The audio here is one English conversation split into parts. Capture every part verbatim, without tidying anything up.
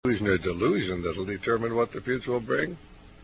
illusion or delusion that will determine what the future will bring.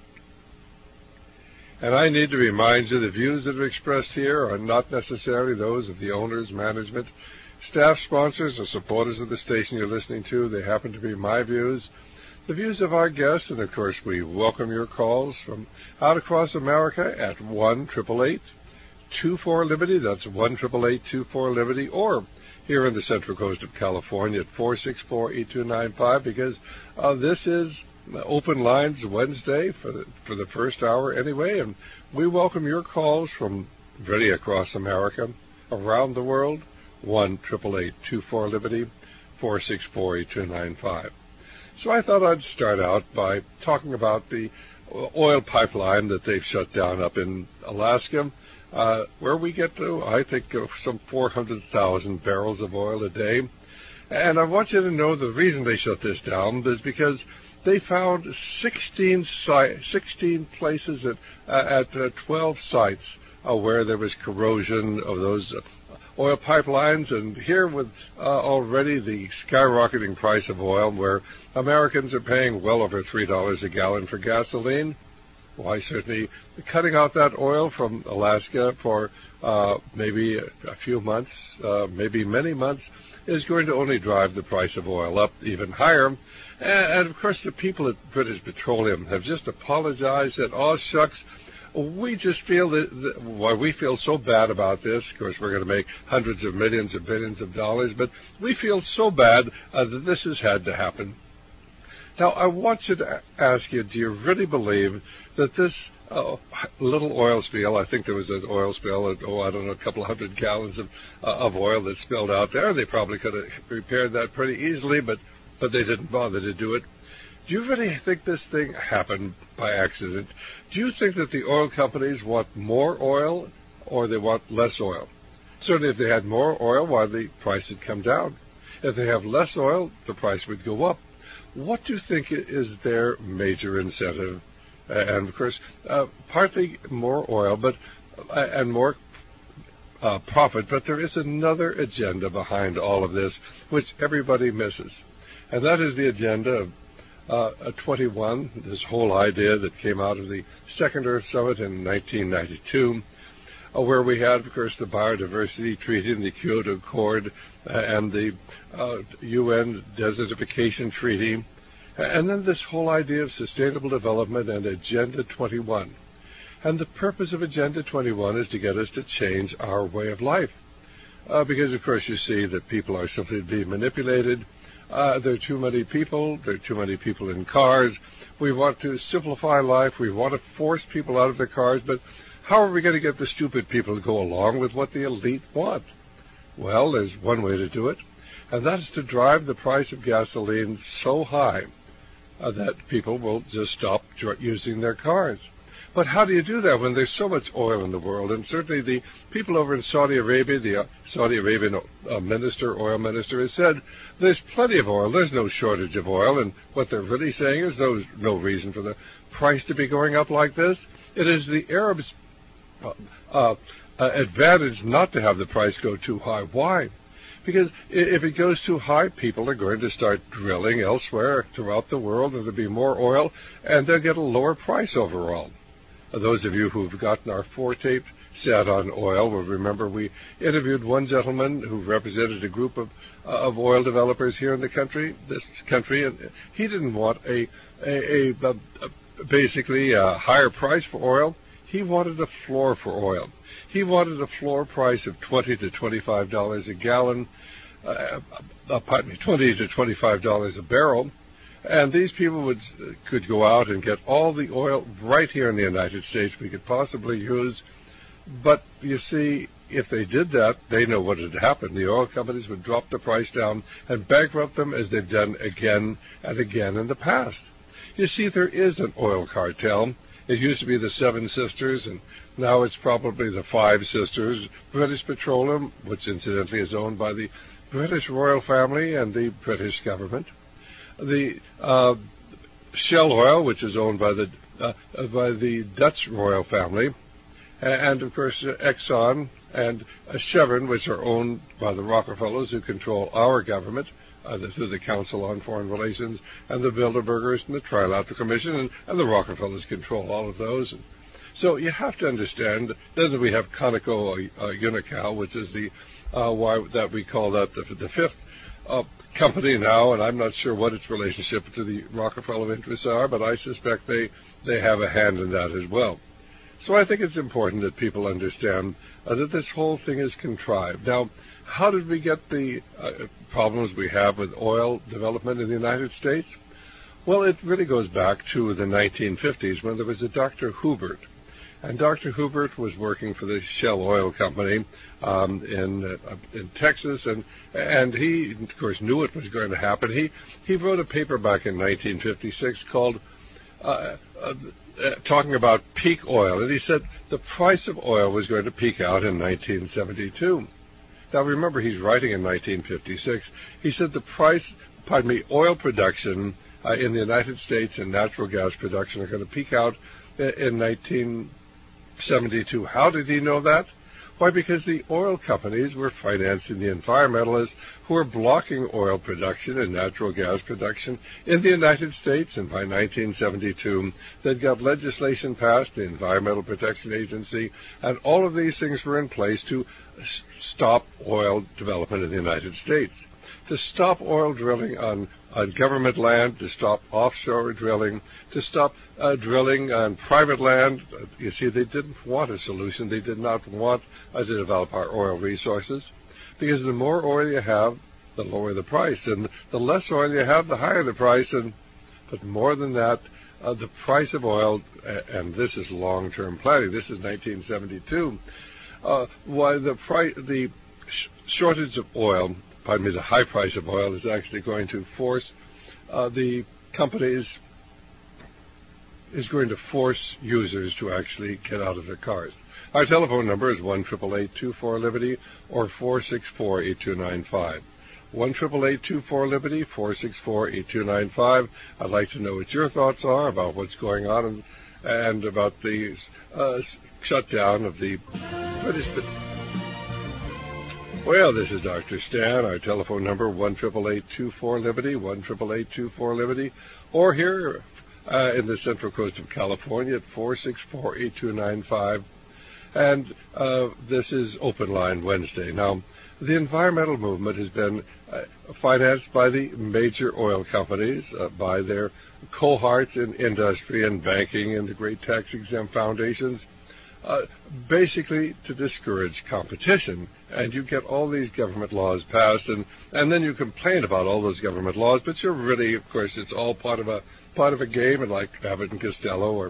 And I need to remind you the views that are expressed here are not necessarily those of the owners, management, staff, sponsors, or supporters of the station you're listening to. They happen to be my views, the views of our guests, and of course we welcome your calls from out across America at one eight eight eight, two four, Liberty. That's one eight eight eight, two four, Liberty, or here in the Central Coast of California at four six four, eight two nine five, because uh, this is Open Lines Wednesday for the, for the first hour anyway, and we welcome your calls from really across America, around the world, one eight eight eight, two four, Liberty, four six four, eight two nine five. So I thought I'd start out by talking about the oil pipeline that they've shut down up in Alaska, Uh, where we get to, I think, uh, some four hundred thousand barrels of oil a day. And I want you to know the reason they shut this down is because they found sixteen, si- sixteen places at, uh, at uh, twelve sites uh, where there was corrosion of those uh, oil pipelines. And here with uh, already the skyrocketing price of oil, where Americans are paying well over three dollars a gallon for gasoline, why, certainly cutting out that oil from Alaska for uh, maybe a, a few months, uh, maybe many months, is going to only drive the price of oil up even higher. And, and of course, the people at British Petroleum have just apologized, said, oh, shucks, we just feel that, that why we feel so bad about this. Of course, we're going to make hundreds of millions or billions of dollars, but we feel so bad uh, that this has had to happen. Now, I want you to ask you, do you really believe that this uh, little oil spill, I think there was an oil spill, of, oh, I don't know, a couple of hundred gallons of, uh, of oil that spilled out there. They probably could have repaired that pretty easily, but, but they didn't bother to do it. Do you really think this thing happened by accident? Do you think that the oil companies want more oil or they want less oil? Certainly, if they had more oil, why, the price would come down. If they have less oil, the price would go up. What do you think is their major incentive? Uh, and, of course, uh, partly more oil but uh, and more uh, profit, but there is another agenda behind all of this, which everybody misses. And that is the agenda of uh, twenty-one, this whole idea that came out of the Second Earth Summit in nineteen ninety-two, uh, where we had, of course, the Biodiversity Treaty and the Kyoto Accord uh, and the uh, U N Desertification Treaty, and then this whole idea of sustainable development and Agenda twenty-one. And the purpose of Agenda twenty-one is to get us to change our way of life. Uh, because, of course, you see that people are simply being manipulated. Uh, there are too many people. There are too many people in cars. We want to simplify life. We want to force people out of their cars. But how are we going to get the stupid people to go along with what the elite want? Well, there's one way to do it, and that is to drive the price of gasoline so high uh, that people will just stop dr- using their cars. But how do you do that when there's so much oil in the world? And certainly the people over in Saudi Arabia, the uh, Saudi Arabian uh, minister, oil minister, has said there's plenty of oil. There's no shortage of oil. And what they're really saying is there's no reason for the price to be going up like this. It is the Arabs' uh, uh, advantage not to have the price go too high. Why? Because if it goes too high, people are going to start drilling elsewhere throughout the world, and there'll be more oil, and they'll get a lower price overall. Those of you who've gotten our four-tape set on oil will remember we interviewed one gentleman who represented a group of uh, of oil developers here in the country, this country, and he didn't want a a, a, a basically a higher price for oil. He wanted a floor for oil. He wanted a floor price of twenty to twenty-five dollars a gallon. Uh, uh, pardon me, twenty to twenty-five dollars a barrel. And these people would could go out and get all the oil right here in the United States we could possibly use. But, you see, if they did that, they know what would happen. The oil companies would drop the price down and bankrupt them as they've done again and again in the past. You see, there is an oil cartel. It used to be the Seven Sisters, and now it's probably the Five Sisters. British Petroleum, which incidentally is owned by the British royal family and the British government. The uh, Shell Oil, which is owned by the uh, by the Dutch royal family, and of course Exxon and Chevron, which are owned by the Rockefellers, who control our government, uh, the, through the Council on Foreign Relations, and the Bilderbergers, and the Trilateral Commission, and, and the Rockefellers control all of those. And so you have to understand. Then we have Conoco uh, Unocal, which is the uh, why that we call that the, the fifth uh, company now, and I'm not sure what its relationship to the Rockefeller interests are, but I suspect they, they have a hand in that as well. So I think it's important that people understand uh, that this whole thing is contrived. Now, how did we get the uh, problems we have with oil development in the United States? Well, it really goes back to the nineteen fifties when there was a Doctor Hubert. And Doctor Hubert was working for the Shell Oil Company um, in uh, in Texas, and and he, of course, knew it was going to happen. He he wrote a paper back in nineteen fifty-six called uh, uh, uh, talking about peak oil, and he said the price of oil was going to peak out in nineteen seventy-two. Now, remember, he's writing in nineteen fifty-six. He said the price, pardon me, oil production uh, in the United States and natural gas production are going to peak out in nineteen seventy-two. How did he know that? Why, because the oil companies were financing the environmentalists who were blocking oil production and natural gas production in the United States, and by nineteen seventy-two, they'd got legislation passed, the Environmental Protection Agency, and all of these things were in place to stop oil development in the United States, to stop oil drilling on, on government land, to stop offshore drilling, to stop uh, drilling on private land. You see, they didn't want a solution. They did not want uh, to develop our oil resources, because the more oil you have, the lower the price, and the less oil you have, the higher the price. And but more than that, uh, the price of oil, and this is long-term planning. This is nineteen seventy-two. Uh, why the price, the sh- shortage of oil, pardon me, the high price of oil is actually going to force uh, the companies, is going to force users to actually get out of their cars. Our telephone number is one eight eight eight, two four, Liberty or four six four, eight two nine five. one eight eight eight, two four, Liberty, four six four, eight two nine five. I'd like to know what your thoughts are about what's going on and, and about the uh, shutdown of the British. Well, this is Doctor Stan. Our telephone number, one eight eight eight, two four, Liberty, one eight eight eight, two four, Liberty, or here uh, in the Central Coast of California at four six four, eight two nine five. And uh, this is Open Line Wednesday. Now, the environmental movement has been uh, financed by the major oil companies, uh, by their cohorts in industry and banking and the great tax-exempt foundations, uh, basically to discourage competition. And you get all these government laws passed, and, and then you complain about all those government laws, but you're really, of course, it's all part of a part of a game, and like Abbott and Costello or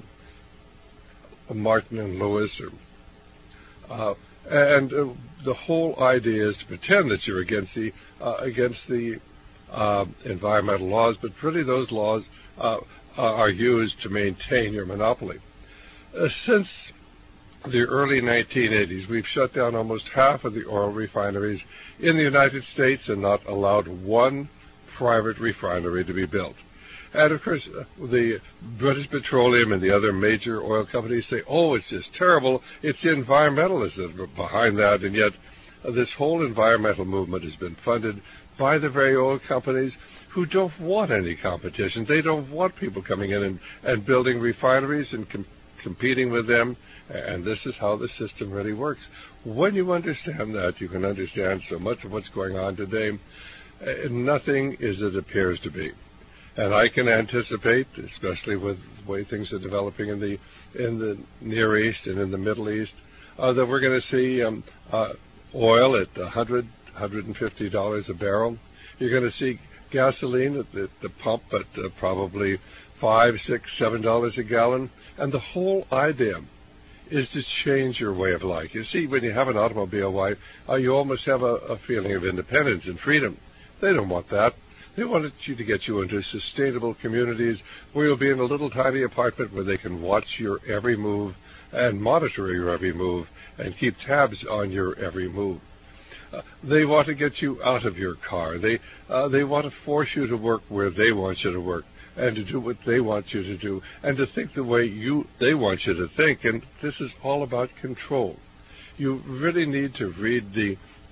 Martin and Lewis or Uh, and uh, the whole idea is to pretend that you're against the uh, against the uh, environmental laws, but really those laws uh, are used to maintain your monopoly. Uh, since the early nineteen eighties, we've shut down almost half of the oil refineries in the United States and not allowed one private refinery to be built. And, of course, the British Petroleum and the other major oil companies say, oh, it's just terrible. It's the environmentalists that are behind that. And yet uh, this whole environmental movement has been funded by the very oil companies who don't want any competition. They don't want people coming in and, and building refineries and com- competing with them. And this is how the system really works. When you understand that, you can understand so much of what's going on today. Uh, nothing is as it appears to be. And I can anticipate, especially with the way things are developing in the in the Near East and in the Middle East, uh, that we're going to see um, uh, oil at one hundred, one hundred fifty dollars a barrel. You're going to see gasoline at the, the pump at uh, probably five, six, seven dollars a gallon. And the whole idea is to change your way of life. You see, when you have an automobile, why uh, you almost have a, a feeling of independence and freedom. They don't want that. They wanted you to get you into sustainable communities where you'll be in a little tiny apartment where they can watch your every move and monitor your every move and keep tabs on your every move. Uh, they want to get you out of your car. They uh, they want to force you to work where they want you to work and to do what they want you to do and to think the way you they want you to think. And this is all about control. You really need to read the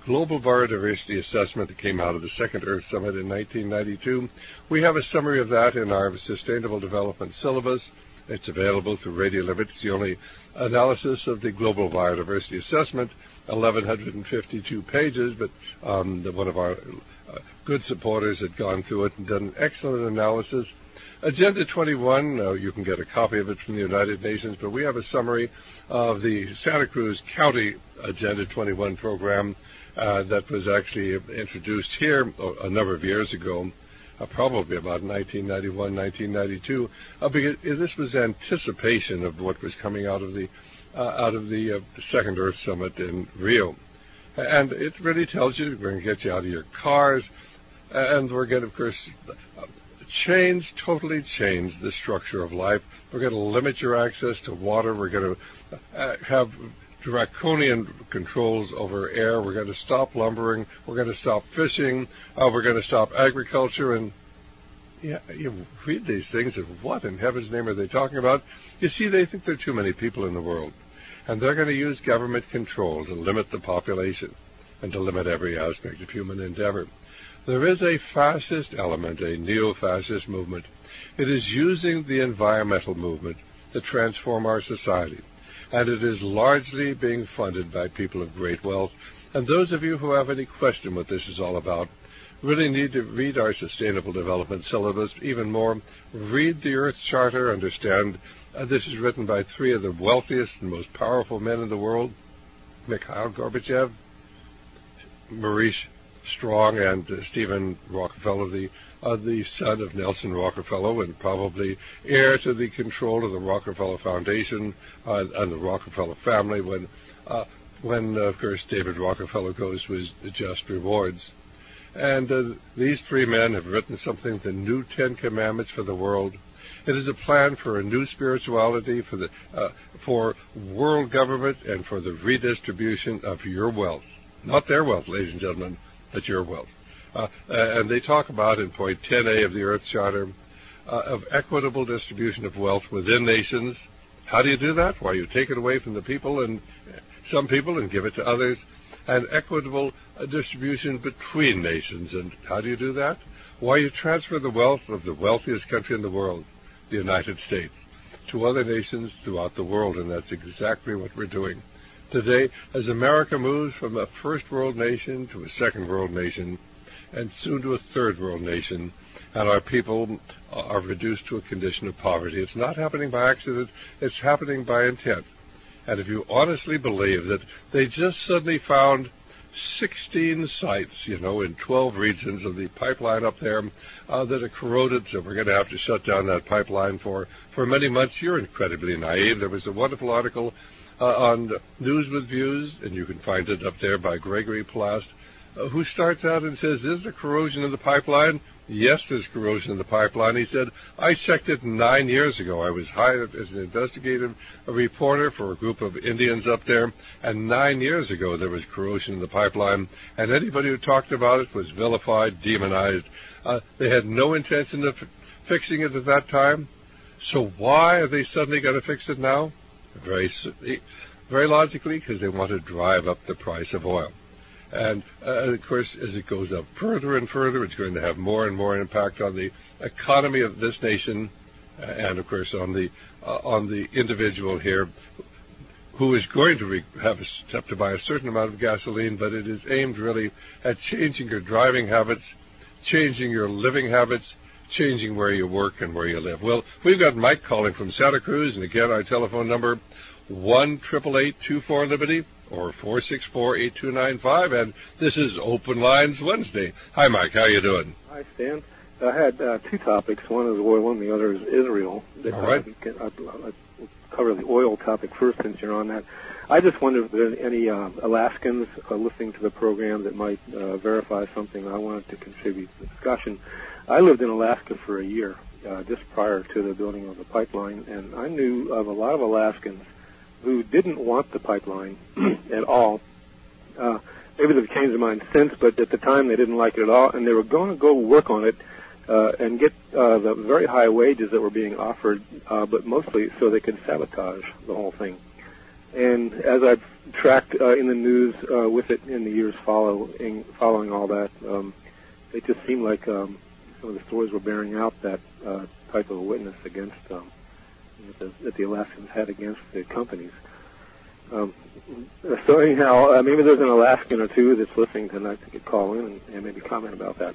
Global Biodiversity Assessment that came out of the Second Earth Summit in nineteen ninety-two. We have a summary of that in our Sustainable Development Syllabus. It's available through Radio Liberty. It's the only analysis of the Global Biodiversity Assessment, eleven fifty-two pages, but um, the, one of our uh, good supporters had gone through it and done an excellent analysis. Agenda twenty-one, uh, you can get a copy of it from the United Nations, but we have a summary of the Santa Cruz County Agenda twenty-one program uh, that was actually introduced here a number of years ago, uh, probably about nineteen ninety-one, nineteen ninety-two. Uh, because this was anticipation of what was coming out of the uh, out of the uh, Second Earth Summit in Rio. And it really tells you we're going to get you out of your cars, and we're going to, of course, uh, change, totally change the structure of life. We're going to limit your access to water. We're going to uh, have draconian controls over air. We're going to stop lumbering. We're going to stop fishing. Uh, we're going to stop agriculture. And yeah, you read these things, and what in heaven's name are they talking about? You see, they think there are too many people in the world, and they're going to use government control to limit the population and to limit every aspect of human endeavor. There is a fascist element, a neo-fascist movement. It is using the environmental movement to transform our society, and it is largely being funded by people of great wealth. And those of you who have any question what this is all about really need to read our Sustainable Development Syllabus. Even more, read the Earth Charter, understand uh, this is written by three of the wealthiest and most powerful men in the world, Mikhail Gorbachev, Maurice Strong, and uh, Stephen Rockefeller, the uh, the son of Nelson Rockefeller and probably heir to the control of the Rockefeller Foundation uh, and the Rockefeller family when, uh, when uh, of course, David Rockefeller goes to his just rewards. And uh, these three men have written something, the New Ten Commandments for the world. It is a plan for a new spirituality, for the uh, for world government, and for the redistribution of your wealth. Not their wealth, ladies and gentlemen, but your wealth. Uh, and they talk about in point ten A of the Earth Charter uh, of equitable distribution of wealth within nations. How do you do that? Why, you take it away from the people and some people and give it to others. And equitable uh, distribution between nations. And how do you do that? Why, you transfer the wealth of the wealthiest country in the world, the United States, to other nations throughout the world. And that's exactly what we're doing today, as America moves from a first world nation to a second world nation, and soon to a third world nation, and our people are reduced to a condition of poverty. It's not happening by accident, it's happening by intent. And if you honestly believe that they just suddenly found sixteen sites, you know, in twelve regions of the pipeline up there uh, that are corroded, so we're going to have to shut down that pipeline for, for many months, you're incredibly naive. There was a wonderful article Uh, on News with Views, and you can find it up there by Gregory Plast, uh, who starts out and says, is there corrosion in the pipeline? Yes, there's corrosion in the pipeline. He said, I checked it nine years ago. I was hired as an investigative a reporter for a group of Indians up there, and nine years ago there was corrosion in the pipeline, and anybody who talked about it was vilified, demonized. Uh, they had no intention of f- fixing it at that time. So why are they suddenly going to fix it now? Very, very logically, because they want to drive up the price of oil. And, uh, of course, as it goes up further and further, it's going to have more and more impact on the economy of this nation and, of course, on the uh, on the individual here who is going to re- have, a, have to buy a certain amount of gasoline, but it is aimed really at changing your driving habits, changing your living habits, changing where you work and where you live. Well, we've got Mike calling from Santa Cruz, and again, our telephone number, one eight eight eight, two four, Liberty, or four six four, eight two nine five, and this is Open Lines Wednesday. Hi, Mike. How you doing? Hi, Stan. I had uh, two topics. One is oil, and the other is Israel. All right. I'll, I'll cover the oil topic first, since you're on that. I just wondered if there are any uh, Alaskans uh, listening to the program that might uh, verify something I wanted to contribute to the discussion. I lived in Alaska for a year, uh, just prior to the building of the pipeline, and I knew of a lot of Alaskans who didn't want the pipeline at all. Uh, maybe they've changed their mind since, but at the time they didn't like it at all, and they were going to go work on it uh, and get uh, the very high wages that were being offered, uh, but mostly so they could sabotage the whole thing. And as I've tracked uh, in the news uh, with it in the years following, following all that, um, it just seemed like um, some of the stories were bearing out that uh, type of a witness against um, that, the, that the Alaskans had against the companies. Um, so anyhow, uh, maybe there's an Alaskan or two that's listening tonight that could call in and, and maybe comment about that.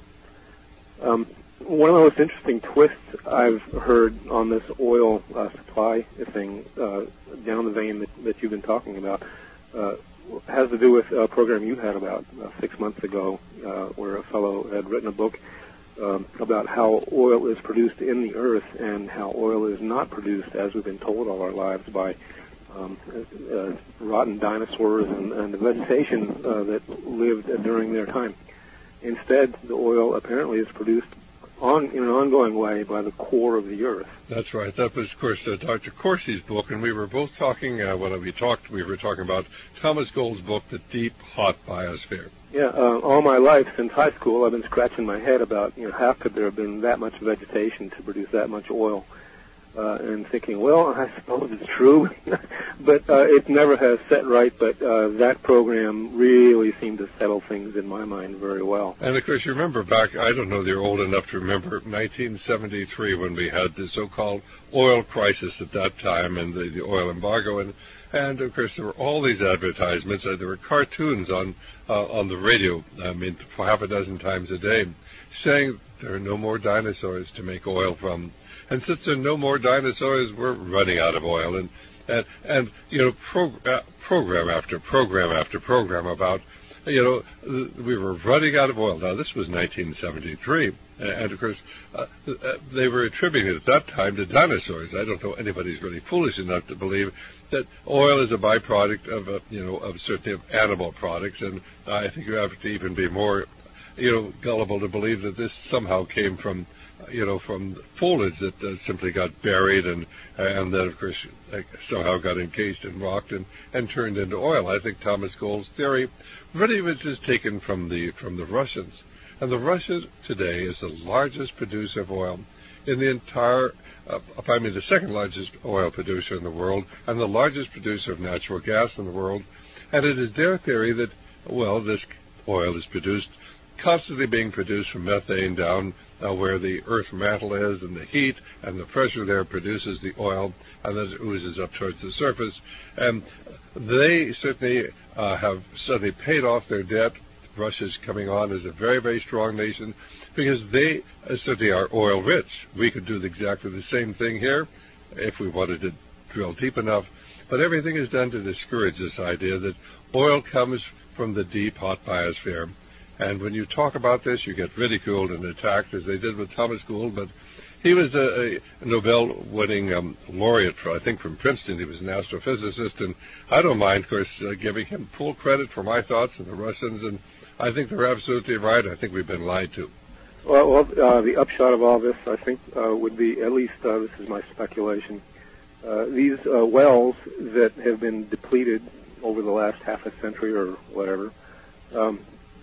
Um, one of the most interesting twists I've heard on this oil uh, supply thing uh, down the vein that, that you've been talking about uh, has to do with a program you had about uh, six months ago uh, where a fellow had written a book um, about how oil is produced in the earth and how oil is not produced, as we've been told all our lives, by um, uh, rotten dinosaurs and, and the vegetation uh, that lived during their time. Instead, the oil apparently is produced on in an ongoing way by the core of the earth. That's right. That was, of course, uh, Doctor Corsi's book, and we were both talking, uh, when we talked, we were talking about Thomas Gold's book, The Deep, Hot Biosphere. Yeah, uh, all my life, since high school, I've been scratching my head about, you know, how could there have been that much vegetation to produce that much oil? Uh, and thinking, well, I suppose it's true, but uh, it never has set right. But uh, that program really seemed to settle things in my mind very well. And, of course, you remember back, I don't know if you're old enough to remember, nineteen seventy-three when we had the so-called oil crisis at that time and the, the oil embargo. And, and, of course, there were all these advertisements. Uh, there were cartoons on, uh, on the radio, I mean, half a dozen times a day, saying there are no more dinosaurs to make oil from. And since there are no more dinosaurs, we're running out of oil. And, and, and you know, pro, uh, program after program after program about, you know, we were running out of oil. Now, this was nineteen seventy-three. And, of course, uh, they were attributing it at that time to dinosaurs. I don't know anybody's really foolish enough to believe that oil is a byproduct of, uh, you know, of certainly of animal products. And I think you have to even be more, you know, gullible to believe that this somehow came from, you know, from foliage that uh, simply got buried and and that, of course, like, somehow got encased and rocked and, and turned into oil. I think Thomas Gold's theory really was just taken from the from the Russians. And the Russia today is the largest producer of oil in the entire, uh, I mean, the second largest oil producer in the world and the largest producer of natural gas in the world. And it is their theory that, well, this oil is produced constantly being produced from methane down uh, where the earth mantle is, and the heat and the pressure there produces the oil, and then it oozes up towards the surface. And they certainly uh, have suddenly paid off their debt. Russia's coming on as a very, very strong nation because they uh, certainly are oil rich. We could do exactly the same thing here if we wanted to drill deep enough. But everything is done to discourage this idea that oil comes from the deep, hot biosphere. And when you talk about this, you get ridiculed and attacked, as they did with Thomas Gold. But he was a, a Nobel-winning um, laureate, for, I think, from Princeton. He was an astrophysicist. And I don't mind, of course, uh, giving him full credit for my thoughts and the Russians. And I think they're absolutely right. I think we've been lied to. Well, well uh, the upshot of all this, I think, uh, would be, at least uh, this is my speculation, uh, these uh, wells that have been depleted over the last half a century or whatever, um,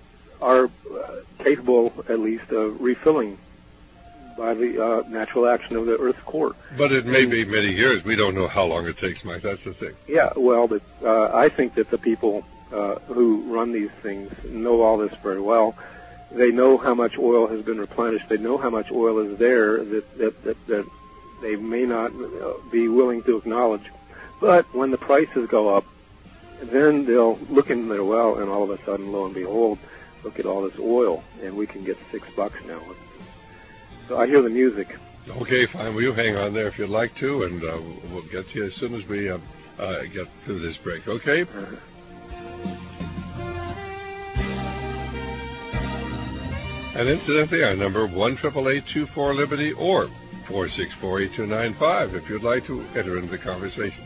are uh, capable, at least, of refilling by the uh, natural action of the Earth's core. But it may and, be many years. We don't know how long it takes, Mike. That's the thing. Yeah, well, but, uh, I think that the people uh, who run these things know all this very well. They know how much oil has been replenished. They know how much oil is there that, that, that, that they may not be willing to acknowledge. But when the prices go up, then they'll look in their well, and all of a sudden, lo and behold, look at all this oil, and we can get six bucks now. So I hear the music. Okay, fine. Well, you hang on there if you'd like to, and uh, we'll get to you as soon as we uh, uh, get through this break. Okay? Uh-huh. And incidentally, our number one eight eight eight, two four, Liberty or four six four, eight two nine five if you'd like to enter into the conversation.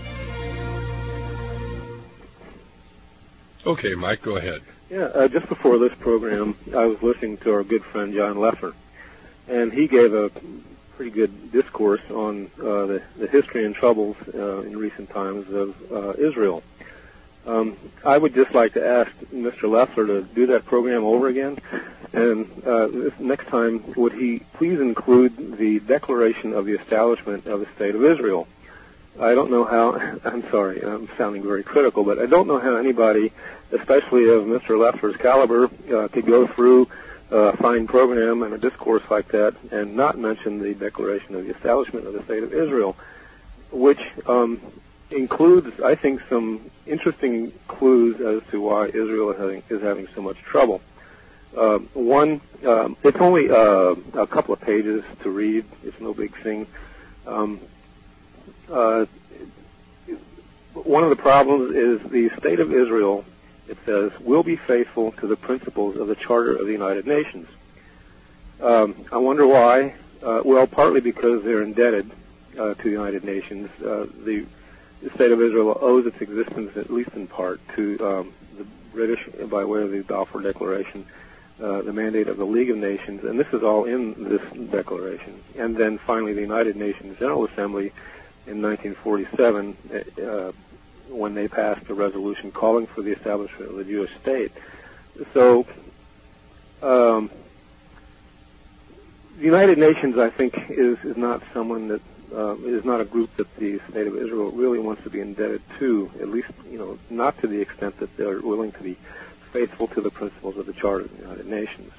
Okay, Mike, go ahead. Yeah, uh, just before this program, I was listening to our good friend John Leffler, and he gave a pretty good discourse on uh, the, the history and troubles uh, in recent times of uh, Israel. Um, I would just like to ask Mister Leffler to do that program over again, and uh, this next time, would he please include the declaration of the establishment of the State of Israel? I don't know how, I'm sorry, I'm sounding very critical, but I don't know how anybody, especially of Mister Leffler's caliber, uh, could go through a fine program and a discourse like that and not mention the Declaration of the Establishment of the State of Israel, which um, includes, I think, some interesting clues as to why Israel is having, is having so much trouble. Uh, one, um, it's only uh, a couple of pages to read. It's no big thing. Um, Uh, one of the problems is the State of Israel, it says, will be faithful to the principles of the Charter of the United Nations. Um, I wonder why. Uh, well, partly because they're indebted uh, to the United Nations. Uh, the, the State of Israel owes its existence, at least in part, to um, the British by way of the Balfour Declaration, uh, the mandate of the League of Nations, and this is all in this declaration. And then finally the United Nations General Assembly in nineteen forty-seven, uh, when they passed a resolution calling for the establishment of the Jewish state. So, um, the United Nations, I think, is, is not someone that uh, is not a group that the State of Israel really wants to be indebted to. At least, you know, not to the extent that they're willing to be faithful to the principles of the Charter of the United Nations.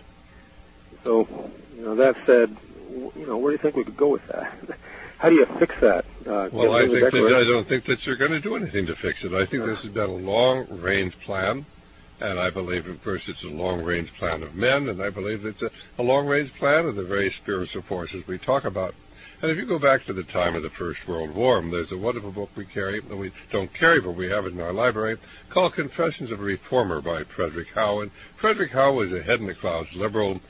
So, you know, that said, you know, where do you think we could go with that? How do you fix that? Uh, well, I think that I don't think that you're going to do anything to fix it. I think this has been a long-range plan, and I believe, of course, it's a long-range plan of men, and I believe it's a, a long-range plan of the very spiritual forces we talk about. And if you go back to the time of the First World War, there's a wonderful book we carry, that we don't carry, but we have it in our library, called Confessions of a Reformer by Frederick Howe. And Frederick Howe was a head-in-the-clouds liberal,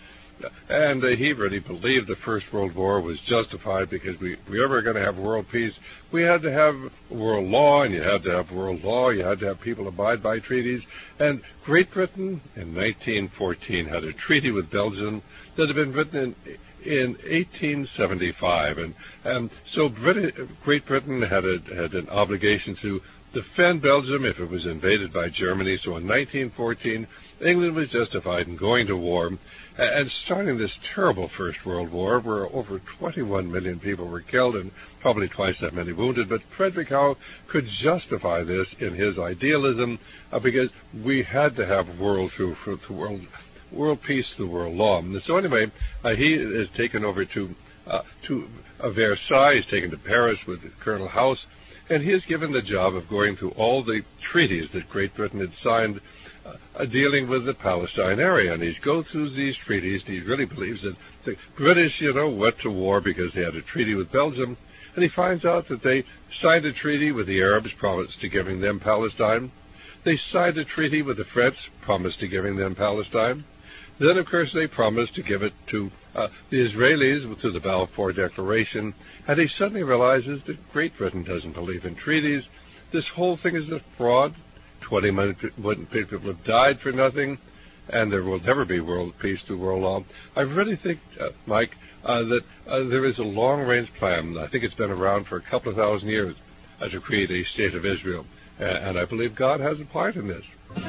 and uh, he really believed the First World War was justified because we, if we ever going to have world peace, we had to have world law, and you had to have world law, you had to have people abide by treaties. And Great Britain in nineteen fourteen had a treaty with Belgium that had been written in, in eighteen seventy-five. And, and so Brit- Great Britain had, a, had an obligation to defend Belgium if it was invaded by Germany. So in nineteen fourteen, England was justified in going to war and starting this terrible First World War where over twenty-one million people were killed and probably twice that many wounded. But Frederick Howe could justify this in his idealism uh, because we had to have world through, through world world peace through world law. And so anyway, uh, he is taken over to uh, to uh, Versailles, he's taken to Paris with Colonel House, and he is given the job of going through all the treaties that Great Britain had signed uh, dealing with the Palestine area. And he goes through these treaties, and he really believes that the British, you know, went to war because they had a treaty with Belgium. And he finds out that they signed a treaty with the Arabs, promised to giving them Palestine. They signed a treaty with the French, promised to giving them Palestine. Then, of course, they promised to give it to uh, the Israelis through the Balfour Declaration. And he suddenly realizes that Great Britain doesn't believe in treaties. This whole thing is a fraud. twenty million people have died for nothing, and there will never be world peace through world law. I really think, uh, Mike, uh, that uh, there is a long-range plan. I think it's been around for a couple of thousand years uh, to create a state of Israel. Uh, and I believe God has a part in this.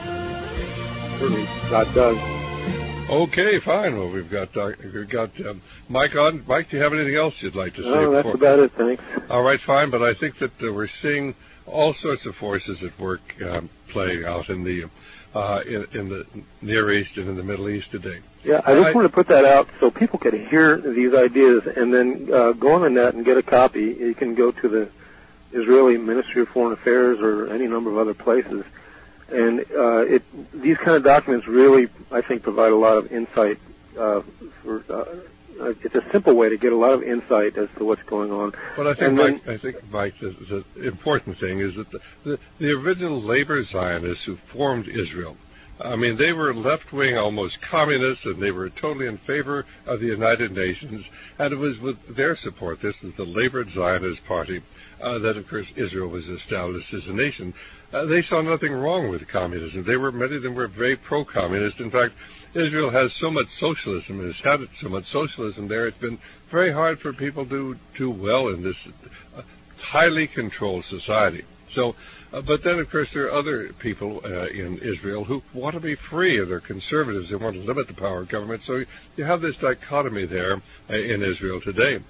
Certainly, God does. Okay, fine. Well, we've got uh, we've got um, Mike on. Mike, do you have anything else you'd like to say? No, that's before? about it. Thanks. All right, fine. But I think that uh, we're seeing all sorts of forces at work um, playing out in the uh, in, in the Near East and in the Middle East today. Yeah, I just I, want to put that out so people can hear these ideas and then uh, go on the net and get a copy. You can go to the Israeli Ministry of Foreign Affairs or any number of other places. And uh, it, these kind of documents really, I think, provide a lot of insight. Uh, for, uh, it's a simple way to get a lot of insight as to what's going on. But I think, Mike, then, I think, Mike, the, the important thing is that the, the, the original labor Zionists who formed Israel, I mean, they were left-wing, almost communists, and they were totally in favor of the United Nations. And it was with their support, this is the Labor Zionist Party, uh, that, of course, Israel was established as a nation. Uh, they saw nothing wrong with communism. They were, many of them were very pro-communist. In fact, Israel has so much socialism, has had so much socialism there, it's been very hard for people to do well in this uh, highly controlled society. So, uh, but then, of course, there are other people uh, in Israel who want to be free, and they're conservatives. They want to limit the power of government. So you have this dichotomy there uh, in Israel today.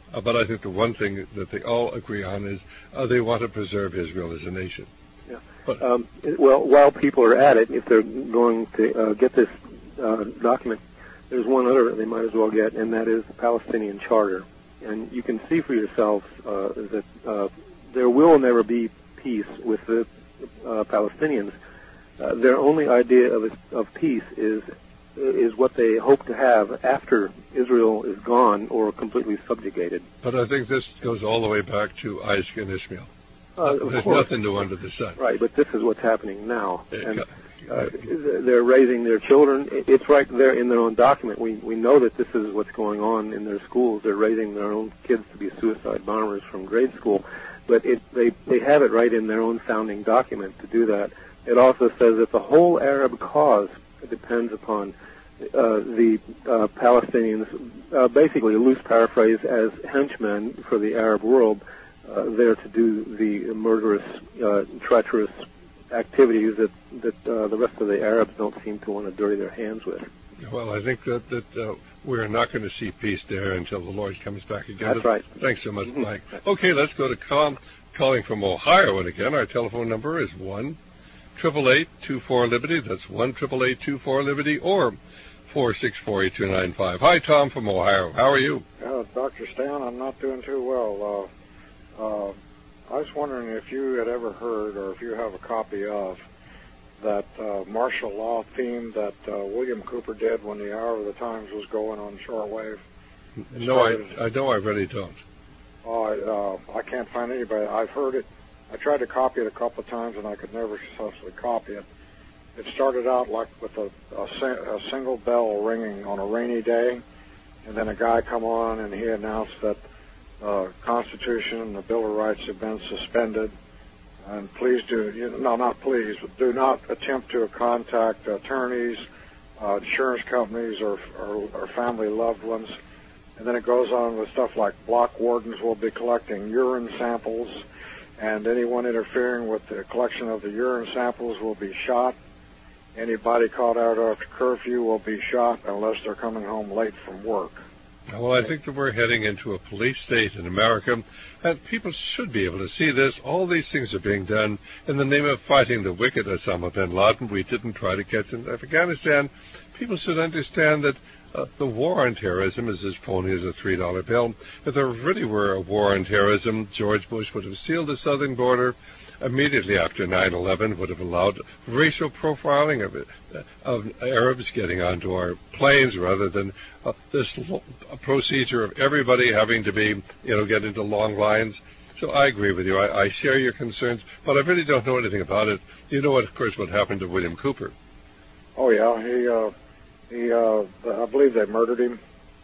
Uh, but I think the one thing that they all agree on is uh, they want to preserve Israel as a nation. Yeah. But, um, well, while people are at it, if they're going to uh, get this uh, document, there's one other they might as well get, and that is the Palestinian Charter. And you can see for yourselves uh, that uh, there will never be peace with the uh, Palestinians. Uh, their only idea of, of peace is is what they hope to have after Israel is gone or completely subjugated. But I think this goes all the way back to Isaac and Ishmael. Uh, There's course. nothing new under the sun. Right, but this is what's happening now. And uh, they're raising their children. It's right there in their own document. We we know that this is what's going on in their schools. They're raising their own kids to be suicide bombers from grade school. But it, they, they have it right in their own founding document to do that. It also says that the whole Arab cause depends upon uh, the uh, Palestinians, uh, basically a loose paraphrase, as henchmen for the Arab world, uh, there to do the murderous, uh, treacherous activities that, that uh, the rest of the Arabs don't seem to want to dirty their hands with. Well, I think that, that uh, we're not going to see peace there until the Lord comes back again. That's right. Thanks so much, Mike. Okay, let's go to Con calling from Ohio. And again, our telephone number is one eight eight eight, two four, Liberty. That's one eight eight eight, two four, Liberty, or four six four, eight two nine five. Hi, Tom from Ohio. How are you? Uh, Doctor Stan, I'm not doing too well. Uh, uh, I was wondering if you had ever heard, or if you have a copy of, that uh, martial law theme that uh, William Cooper did when the Hour of the Times was going on shortwave. No, I, I know I really don't. Oh, I, uh, I can't find anybody. I've heard it. I tried to copy it a couple of times, and I could never successfully copy it. It started out like with a, a, a single bell ringing on a rainy day, and then a guy come on, and he announced that uh, Constitution and the Bill of Rights have been suspended. And please do, you know, no, not please, but do not attempt to contact attorneys, uh, insurance companies, or, or, or family loved ones. And then it goes on with stuff like block wardens will be collecting urine samples, and anyone interfering with the collection of the urine samples will be shot. Anybody caught out after curfew will be shot unless they're coming home late from work. Well, I think that we're heading into a police state in America, and people should be able to see this. All these things are being done in the name of fighting the wicked Osama bin Laden. We didn't try to catch in Afghanistan. People should understand that uh, the war on terrorism is as phony as a three dollar bill. If there really were a war on terrorism, George Bush would have sealed the southern border immediately after nine eleven, would have allowed racial profiling of, of Arabs getting onto our planes rather than uh, this lo- procedure of everybody having to be, you know, get into long lines. So I agree with you. I, I share your concerns, but I really don't know anything about it. You know, what, of course, what happened to William Cooper. Oh, yeah. He, uh, he, uh, I believe they murdered him.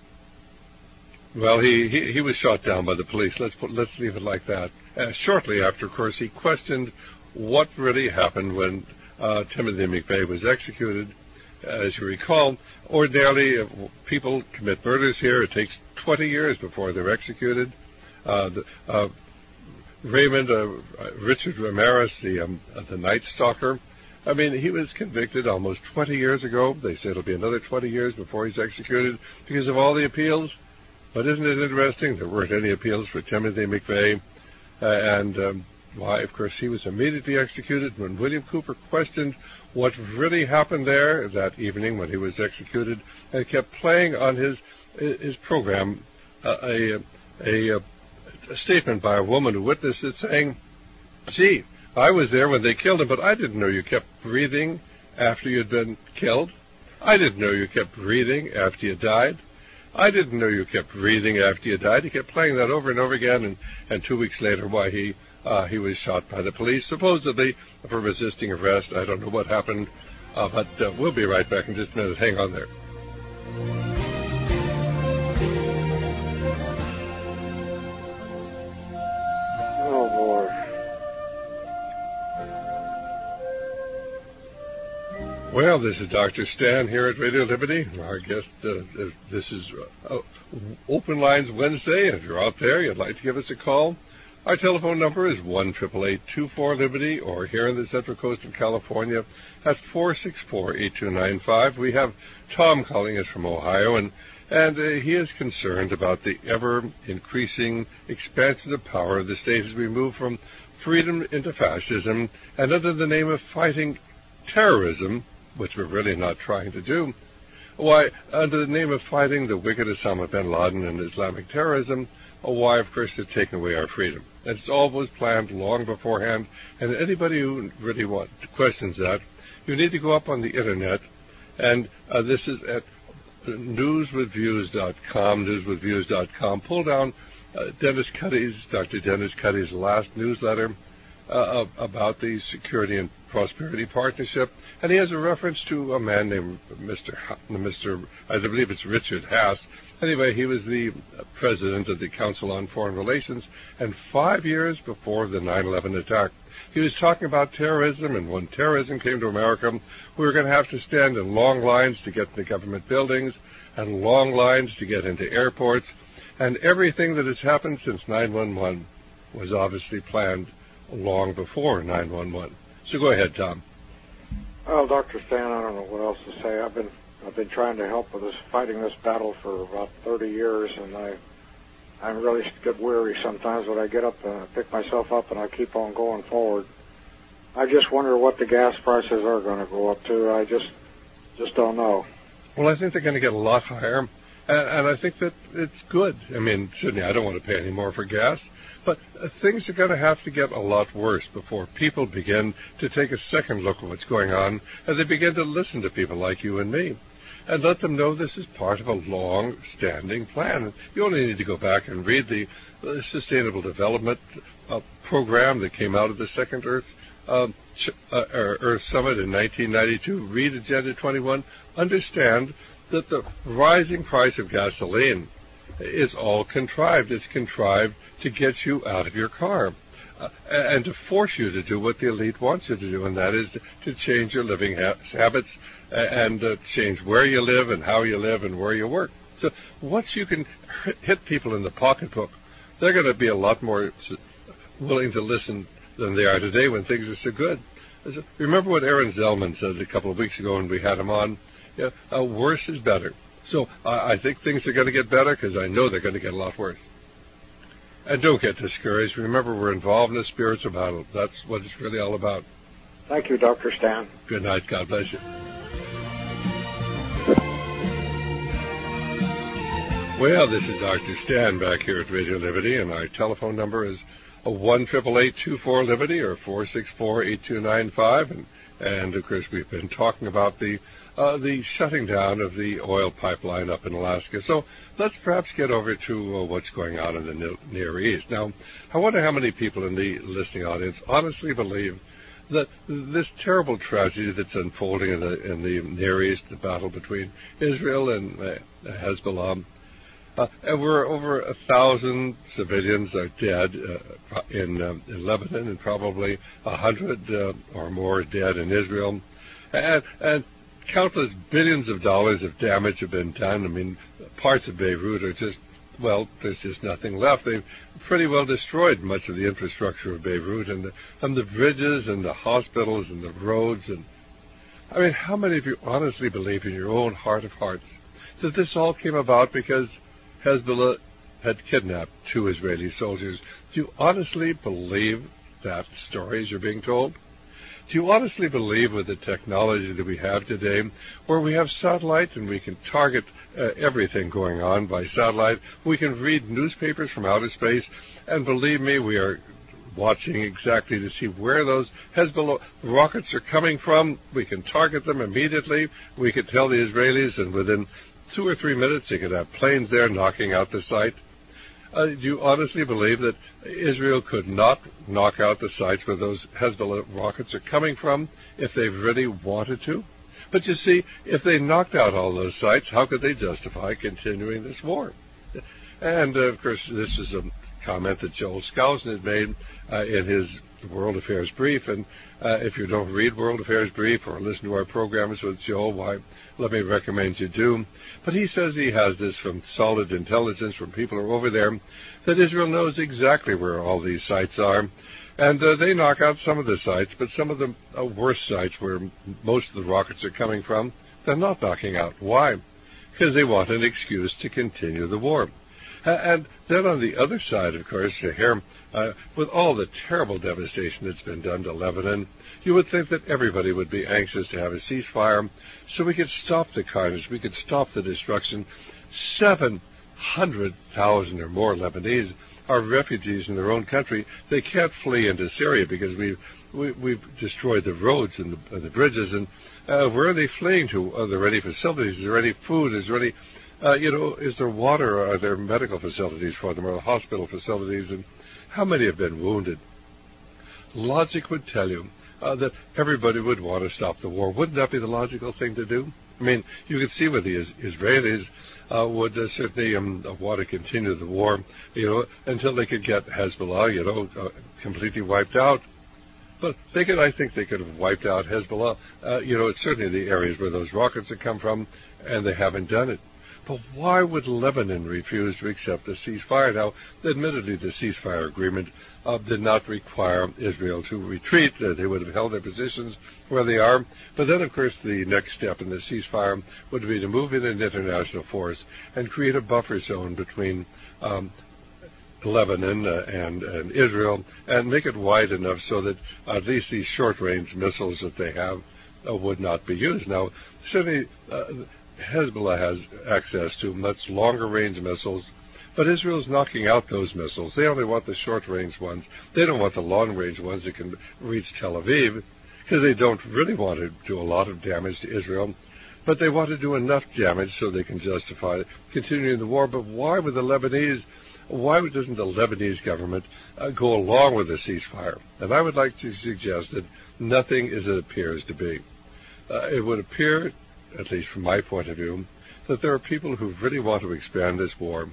Well, he, he, he was shot down by the police. Let's put, let's leave it like that. Uh, shortly after, of course, he questioned what really happened when uh, Timothy McVeigh was executed. As you recall, ordinarily uh, people commit murders here. It takes twenty years before they're executed. Uh, the, uh, Raymond uh, Richard Ramirez, the um, uh, the Night Stalker. I mean, he was convicted almost twenty years ago. They say it'll be another twenty years before he's executed because of all the appeals. But isn't it interesting? There weren't any appeals for Timothy McVeigh. Uh, and um, why, of course, he was immediately executed. When William Cooper questioned what really happened there that evening when he was executed, and kept playing on his his program uh, a, a, a statement by a woman who witnessed it saying, gee, I was there when they killed him, but I didn't know you kept breathing after you'd been killed. I didn't know you kept breathing after you died. I didn't know you kept breathing after you died. He kept playing that over and over again, and, and two weeks later, why, he uh, he was shot by the police, supposedly for resisting arrest. I don't know what happened, uh, but uh, we'll be right back in just a minute. Hang on there. Oh, boy. Well, this is Doctor Stan here at Radio Liberty. Our guest, uh, this is uh, Open Lines Wednesday. If you're out there, you'd like to give us a call, our telephone number is one eight eight eight, two four, Liberty, or here in the Central Coast of California at four six four, eight two nine five. We have Tom calling us from Ohio, and And uh, he is concerned about the ever-increasing expansion of power of the state as we move from freedom into fascism, and under the name of fighting terrorism, which we're really not trying to do, why, under the name of fighting the wicked Osama bin Laden and Islamic terrorism, why, of course, they're taking away our freedom. And it's all was planned long beforehand, and anybody who really wants, questions that, you need to go up on the Internet, and uh, this is at news with views dot com, news with views dot com. Pull down uh, Dennis Cuddy's, Doctor Dennis Cuddy's last newsletter uh, about the Security and Prosperity Partnership, and he has a reference to a man named Mister H- Mister I believe it's Richard Haas. Anyway, he was the president of the Council on Foreign Relations, and five years before the nine eleven attack, he was talking about terrorism, and when terrorism came to America, we were going to have to stand in long lines to get into government buildings and long lines to get into airports, and everything that has happened since nine one one was obviously planned long before nine one one. So go ahead, Tom. Well, Doctor Stan, I don't know what else to say. I've been I've been trying to help with this, fighting this battle for about thirty years, and I I really get weary sometimes, but I get up and I pick myself up and I keep on going forward. I just wonder what the gas prices are going to go up to. I just just don't know. Well, I think they're going to get a lot higher, and, and I think that it's good. I mean, certainly I don't want to pay any more for gas, but uh, things are going to have to get a lot worse before people begin to take a second look at what's going on, and they begin to listen to people like you and me, and let them know this is part of a long-standing plan. You only need to go back and read the uh, Sustainable Development uh, Program that came out of the Second Earth uh, ch- uh, Earth Summit in nineteen ninety-two. Read Agenda twenty-one. Understand that the rising price of gasoline is all contrived. It's contrived to get you out of your car uh, and to force you to do what the elite wants you to do, and that is to, to change your living ha- habits and uh, change where you live and how you live and where you work. So once you can hit people in the pocketbook, they're going to be a lot more willing to listen than they are today when things are so good. Remember what Aaron Zellman said a couple of weeks ago when we had him on? Yeah, uh, worse is better. So uh, I think things are going to get better because I know they're going to get a lot worse. And don't get discouraged. Remember, we're involved in a spiritual battle. That's what it's really all about. Thank you, Doctor Stan. Good night. God bless you. Well, this is Doctor Stan back here at Radio Liberty, and our telephone number is one eight eight eight, two four, Liberty or four six four, eight two nine five. And, and, of course, we've been talking about the uh, the shutting down of the oil pipeline up in Alaska. So let's perhaps get over to uh, what's going on in the Near East. Now, I wonder how many people in the listening audience honestly believe that this terrible tragedy that's unfolding in the, in the Near East, the battle between Israel and uh, Hezbollah, Uh, and we're over a thousand civilians are dead uh, in, um, in Lebanon, and probably a hundred uh, or more dead in Israel, and, and countless billions of dollars of damage have been done. I mean, parts of Beirut are just, well, there's just nothing left. They've pretty well destroyed much of the infrastructure of Beirut, and the, and the bridges and the hospitals and the roads. And I mean, how many of you honestly believe in your own heart of hearts that this all came about because Hezbollah had kidnapped two Israeli soldiers? Do you honestly believe that story as you're being told? Do you honestly believe with the technology that we have today, where we have satellite and we can target uh, everything going on by satellite, we can read newspapers from outer space, and believe me, we are watching exactly to see where those Hezbollah rockets are coming from. We can target them immediately. We can tell the Israelis, and within two or three minutes, they could have planes there knocking out the site. Uh, do you honestly believe that Israel could not knock out the sites where those Hezbollah rockets are coming from if they really wanted to? But you see, if they knocked out all those sites, how could they justify continuing this war? And, uh, of course, this is a comment that Joel Skousen had made uh, in his World Affairs Brief. And uh, if you don't read World Affairs Brief or listen to our programs with Joel, why, let me recommend you do. But he says he has this from solid intelligence from people who are over there, that Israel knows exactly where all these sites are. And uh, they knock out some of the sites, but some of the uh, worst sites where most of the rockets are coming from, they're not knocking out. Why? because they want an excuse to continue the war. And then on the other side, of course, here, uh, with all the terrible devastation that's been done to Lebanon, you would think that everybody would be anxious to have a ceasefire so we could stop the carnage, we could stop the destruction. seven hundred thousand or more Lebanese are refugees in their own country. They can't flee into Syria because we've, we, we've destroyed the roads and the, and the bridges. And uh, where are they fleeing to? Are there any facilities? Is there any food? Is there any... Uh, you know, is there water, or are there medical facilities for them, or hospital facilities, and how many have been wounded? Logic would tell you uh, that everybody would want to stop the war. Wouldn't that be the logical thing to do? I mean, you could see where the is- Israelis uh, would uh, certainly um, want to continue the war, you know, until they could get Hezbollah, you know, uh, completely wiped out. But they could, I think they could have wiped out Hezbollah. Uh, you know, it's certainly the areas where those rockets have come from, and they haven't done it. But why would Lebanon refuse to accept a ceasefire? Now, admittedly, the ceasefire agreement uh, did not require Israel to retreat. Uh, they would have held their positions where they are. But then, of course, the next step in the ceasefire would be to move in an international force and create a buffer zone between um, Lebanon uh, and, and Israel, and make it wide enough so that at least these short-range missiles that they have uh, would not be used. Now, certainly... Uh, Hezbollah has access to much longer-range missiles, but Israel's knocking out those missiles. They only want the short-range ones. They don't want the long-range ones that can reach Tel Aviv, because they don't really want to do a lot of damage to Israel, but they want to do enough damage so they can justify continuing the war. But why would the Lebanese, why doesn't the Lebanese government uh, go along with the ceasefire? And I would like to suggest that nothing as it appears to be. Uh, it would appear, at least from my point of view, that there are people who really want to expand this war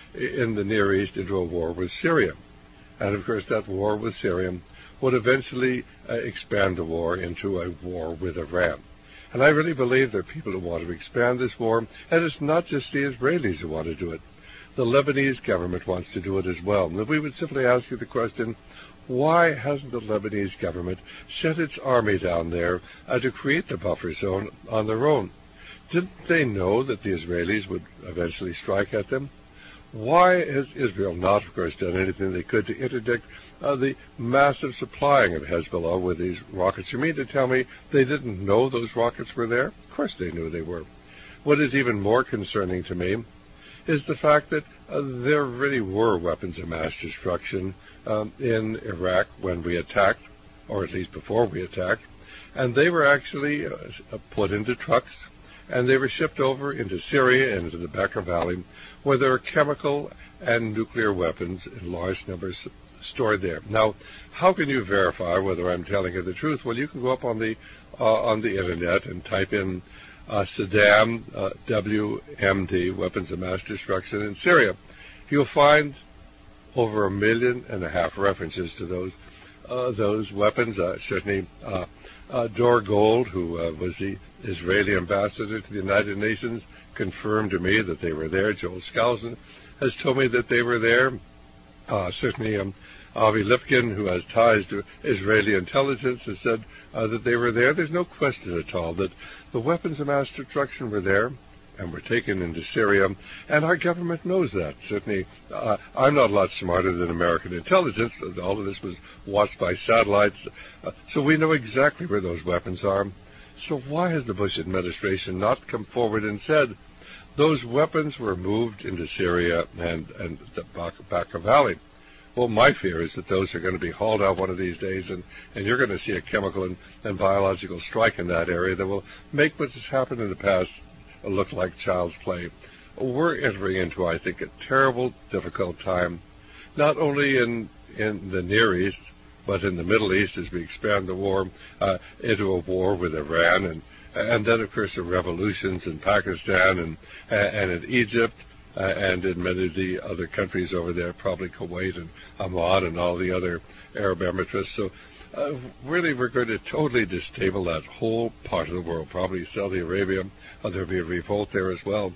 in the Near East into a war with Syria. And, of course, that war with Syria would eventually uh, expand the war into a war with Iran. And I really believe there are people who want to expand this war, and it's not just the Israelis who want to do it. The Lebanese government wants to do it as well. And we would simply ask you the question, why hasn't the Lebanese government sent its army down there uh, to create the buffer zone on their own? Didn't they know that the Israelis would eventually strike at them? Why has Israel not, of course, done anything they could to interdict uh, the massive supplying of Hezbollah with these rockets? You mean to tell me they didn't know those rockets were there? Of course they knew they were. What is even more concerning to me is the fact that uh, there really were weapons of mass destruction um, in Iraq when we attacked, or at least before we attacked, and they were actually uh, put into trucks, and they were shipped over into Syria and into the Bekaa Valley, where there are chemical and nuclear weapons in large numbers stored there. Now, how can you verify whether I'm telling you the truth? Well, you can go up on the uh, on the internet and type in Uh, Saddam, uh, W M D, weapons of mass destruction in Syria. You'll find over a million and a half references to those uh, those weapons. Uh, certainly, uh, uh, Dor Gold, who uh, was the Israeli ambassador to the United Nations, confirmed to me that they were there. Joel Skousen has told me that they were there. Uh, certainly, um, Avi Lifkin, who has ties to Israeli intelligence, has said uh, that they were there. There's no question at all that the weapons of mass destruction were there and were taken into Syria, and our government knows that. Certainly, uh, I'm not a lot smarter than American intelligence. All of this was watched by satellites, uh, so we know exactly where those weapons are. So why has the Bush administration not come forward and said those weapons were moved into Syria and, and the Bekaa Valley? Well, my fear is that those are going to be hauled out one of these days, and, and you're going to see a chemical and, and biological strike in that area that will make what has happened in the past look like child's play. We're entering into, I think, a terrible, difficult time, not only in, in the Near East, but in the Middle East as we expand the war uh, into a war with Iran, and, and then, of course, the revolutions in Pakistan and, and in Egypt, Uh, and in many of the other countries over there, probably Kuwait and Oman and all the other Arab Emirates. So uh, really we're going to totally destabilize that whole part of the world, probably Saudi Arabia. Uh, there'll be a revolt there as well.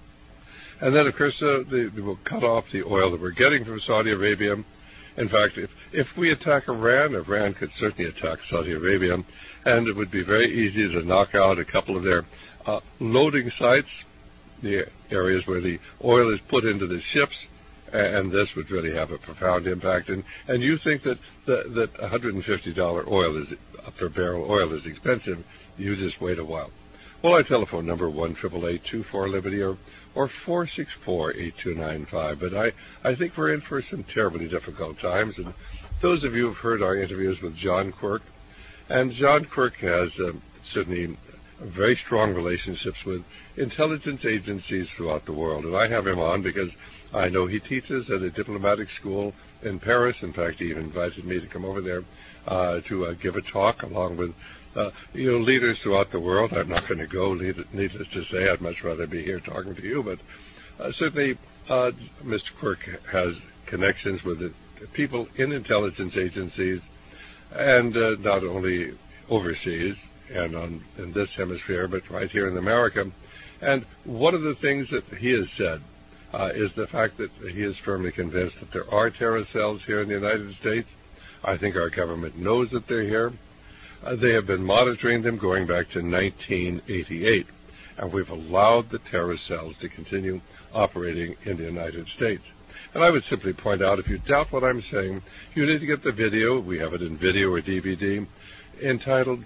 And then, of course, uh, they, they will cut off the oil that we're getting from Saudi Arabia. In fact, if, if we attack Iran, Iran could certainly attack Saudi Arabia, and it would be very easy to knock out a couple of their uh, loading sites. the areas where the oil is put into the ships, and this would really have a profound impact. And, and you think that the, that one hundred fifty dollars oil is per barrel oil is expensive? You just wait a while. Well, our telephone number one eight eight eight, two four, Liberty or or four six four, eight two nine five. But I, I think we're in for some terribly difficult times. And those of you who have heard our interviews with John Quirk, and John Quirk has uh, certainly very strong relationships with intelligence agencies throughout the world. And I have him on because I know he teaches at a diplomatic school in Paris. In fact, he even invited me to come over there uh, to uh, give a talk along with uh, you know, leaders throughout the world. I'm not going to go, needless to say. I'd much rather be here talking to you. But uh, certainly uh, Mister Quirk has connections with the people in intelligence agencies, and uh, not only overseas and on, in this hemisphere, but right here in America. And one of the things that he has said uh, is the fact that he is firmly convinced that there are terror cells here in the United States. I think our government knows that they're here. Uh, they have been monitoring them going back to nineteen eighty-eight, and we've allowed the terror cells to continue operating in the United States. And I would simply point out, if you doubt what I'm saying, you need to get the video. We have it in video or D V D, entitled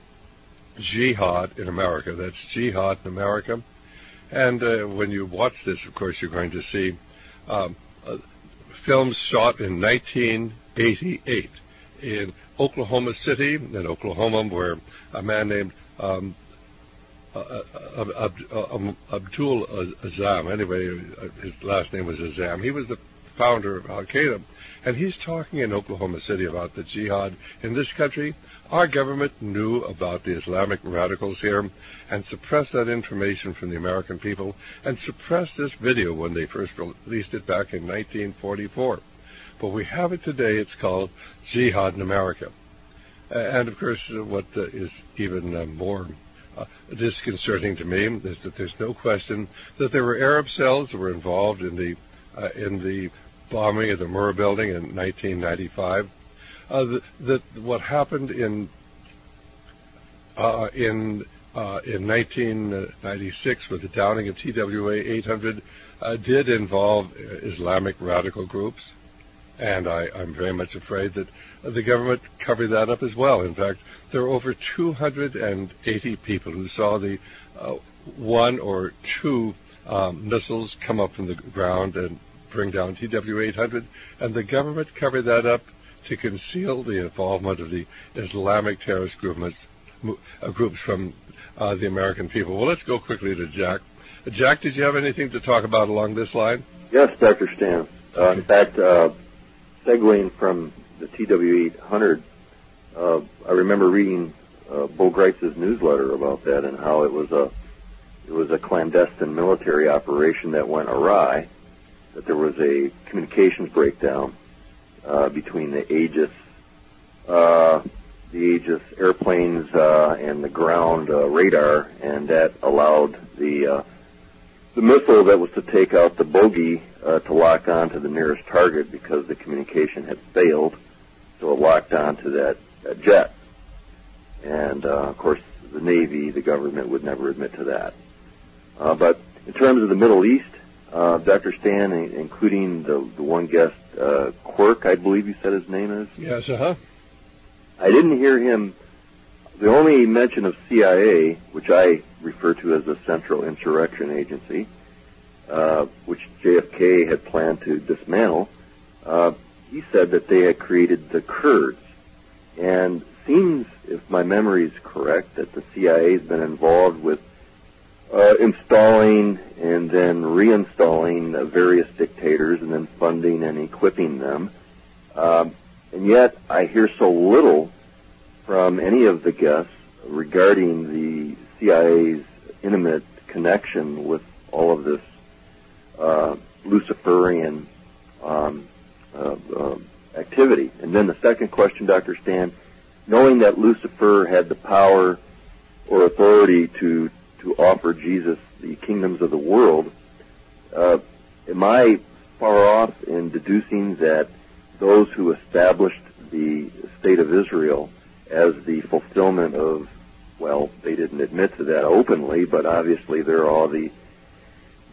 Jihad in America. That's Jihad in America. And uh, when you watch this, of course, you're going to see um, uh, films shot in nineteen eighty-eight in Oklahoma City, in Oklahoma, where a man named um, uh, uh, uh, uh, Abdul Azzam, anyway, uh, his last name was Azzam, he was the founder of Al-Qaeda, and he's talking in Oklahoma City about the jihad in this country. Our government knew about the Islamic radicals here and suppressed that information from the American people and suppressed this video when they first released it back in nineteen forty-four. But we have it today. It's called Jihad in America. And, of course, what uh, is even uh, more uh, disconcerting to me is that there's no question that there were Arab cells that were involved in the uh, in the bombing of the Murrah building in nineteen ninety-five. Uh, that what happened in uh, in uh, in nineteen ninety-six with the downing of T W A eight hundred uh, did involve Islamic radical groups, and I, I'm very much afraid that the government covered that up as well. In fact, there were over two hundred eighty people who saw the uh, one or two um, missiles come up from the ground and bring down T W eight hundred, and the government covered that up to conceal the involvement of the Islamic terrorist groups, uh, groups from uh, the American people. Well, let's go quickly to Jack. Uh, Jack, did you have anything to talk about along this line? Yes, Doctor Stan. Uh, in fact, uh, segueing from the T W eight hundred, uh, I remember reading uh, Bo Greitz's newsletter about that and how it was a it was a clandestine military operation that went awry, that there was a communications breakdown uh, between the Aegis, uh, the Aegis airplanes uh, and the ground uh, radar, and that allowed the uh, the missile that was to take out the bogey uh, to lock on to the nearest target because the communication had failed, so it locked on to that, that jet. And, uh, of course, the Navy, the government, would never admit to that. Uh, but in terms of the Middle East, uh, Doctor Stan, including the, the one guest, uh, Quirk, I believe you said his name is? Yes, uh-huh. I didn't hear him. The only mention of C I A, which I refer to as the Central Insurrection Agency, uh, which J F K had planned to dismantle, uh, he said that they had created the Kurds. And seems, if my memory is correct, that the C I A has been involved with uh, installing and then reinstalling uh, various dictators and then funding and equipping them. Um, and yet I hear so little from any of the guests regarding the C I A's intimate connection with all of this uh, Luciferian um, uh, uh, activity. And then the second question, Doctor Stan, knowing that Lucifer had the power or authority to, to offer Jesus the kingdoms of the world, uh, am I far off in deducing that those who established the state of Israel as the fulfillment of, well, they didn't admit to that openly, but obviously they're all the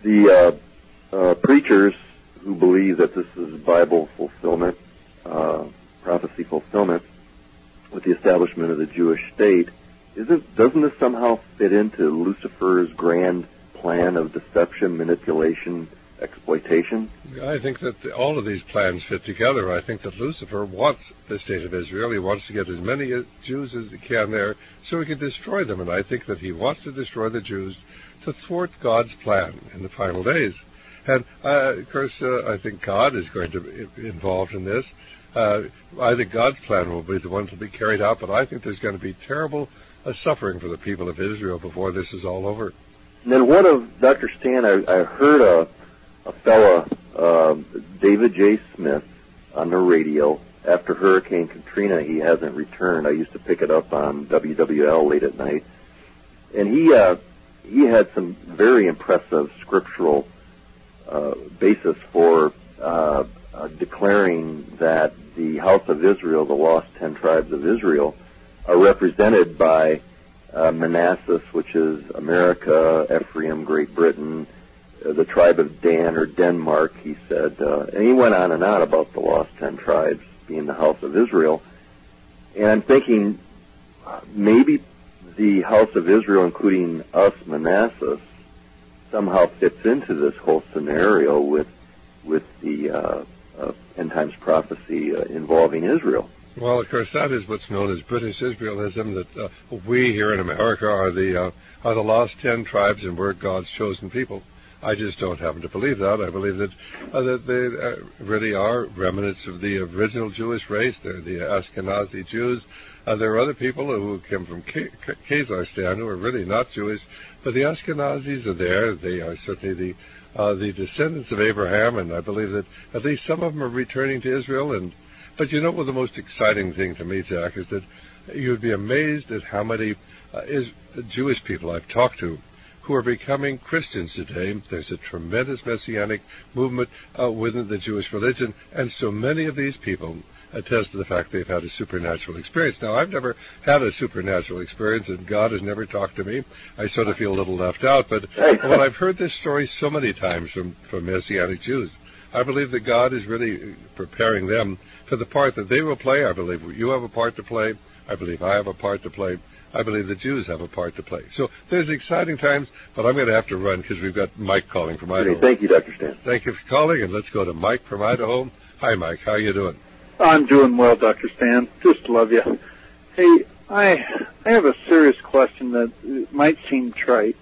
the uh, uh, preachers who believe that this is Bible fulfillment, uh, prophecy fulfillment, with the establishment of the Jewish state, isn't doesn't this somehow fit into Lucifer's grand plan of deception, manipulation, exploitation? I think that the, all of these plans fit together. I think that Lucifer wants the state of Israel. He wants to get as many Jews as he can there so he can destroy them. And I think that he wants to destroy the Jews to thwart God's plan in the final days. And, uh, of course, uh, I think God is going to be involved in this. Uh, I think God's plan will be the one to be carried out, but I think there's going to be terrible uh, suffering for the people of Israel before this is all over. And then one of Doctor Stan, I, I heard a a fella, uh, David J. Smith, on the radio. After Hurricane Katrina, he hasn't returned. I used to pick it up on W W L late at night. And he uh, he had some very impressive scriptural uh, basis for uh, uh, declaring that the house of Israel, the lost ten tribes of Israel, are represented by uh, Manasseh, which is America, Ephraim, Great Britain, the tribe of Dan or Denmark, he said, uh, and he went on and on about the lost ten tribes being the house of Israel. And I'm thinking uh, maybe the house of Israel, including us, Manasseh, somehow fits into this whole scenario with with the uh, uh, end times prophecy uh, involving Israel. Well, of course, that is what's known as British Israelism, that uh, we here in America are the uh, are the lost ten tribes and we're God's chosen people. I just don't happen to believe that. I believe that, uh, that they uh, really are remnants of the original Jewish race. They're the Ashkenazi Jews. Uh, there are other people who came from Kazakhstan who are really not Jewish, but the Ashkenazis are there. They are certainly the uh, the descendants of Abraham, and I believe that at least some of them are returning to Israel. And but you know what the most exciting thing to me, Jack, is that you would be amazed at how many uh, is Jewish people I've talked to who are becoming Christians today. There's a tremendous messianic movement uh, within the Jewish religion, and so many of these people attest to the fact they've had a supernatural experience. Now, I've never had a supernatural experience, and God has never talked to me. I sort of feel a little left out, but when I've heard this story so many times from, from Messianic Jews, I believe that God is really preparing them for the part that they will play. I believe you have a part to play. I believe I have a part to play. I believe the Jews have a part to play. So there's exciting times, but I'm going to have to run because we've got Mike calling from Idaho. Thank you, Doctor Stan. Thank you for calling, and let's go to Mike from Idaho. Hi, Mike. How are you doing? I'm doing well, Doctor Stan. Just love you. Hey, I I have a serious question that might seem trite.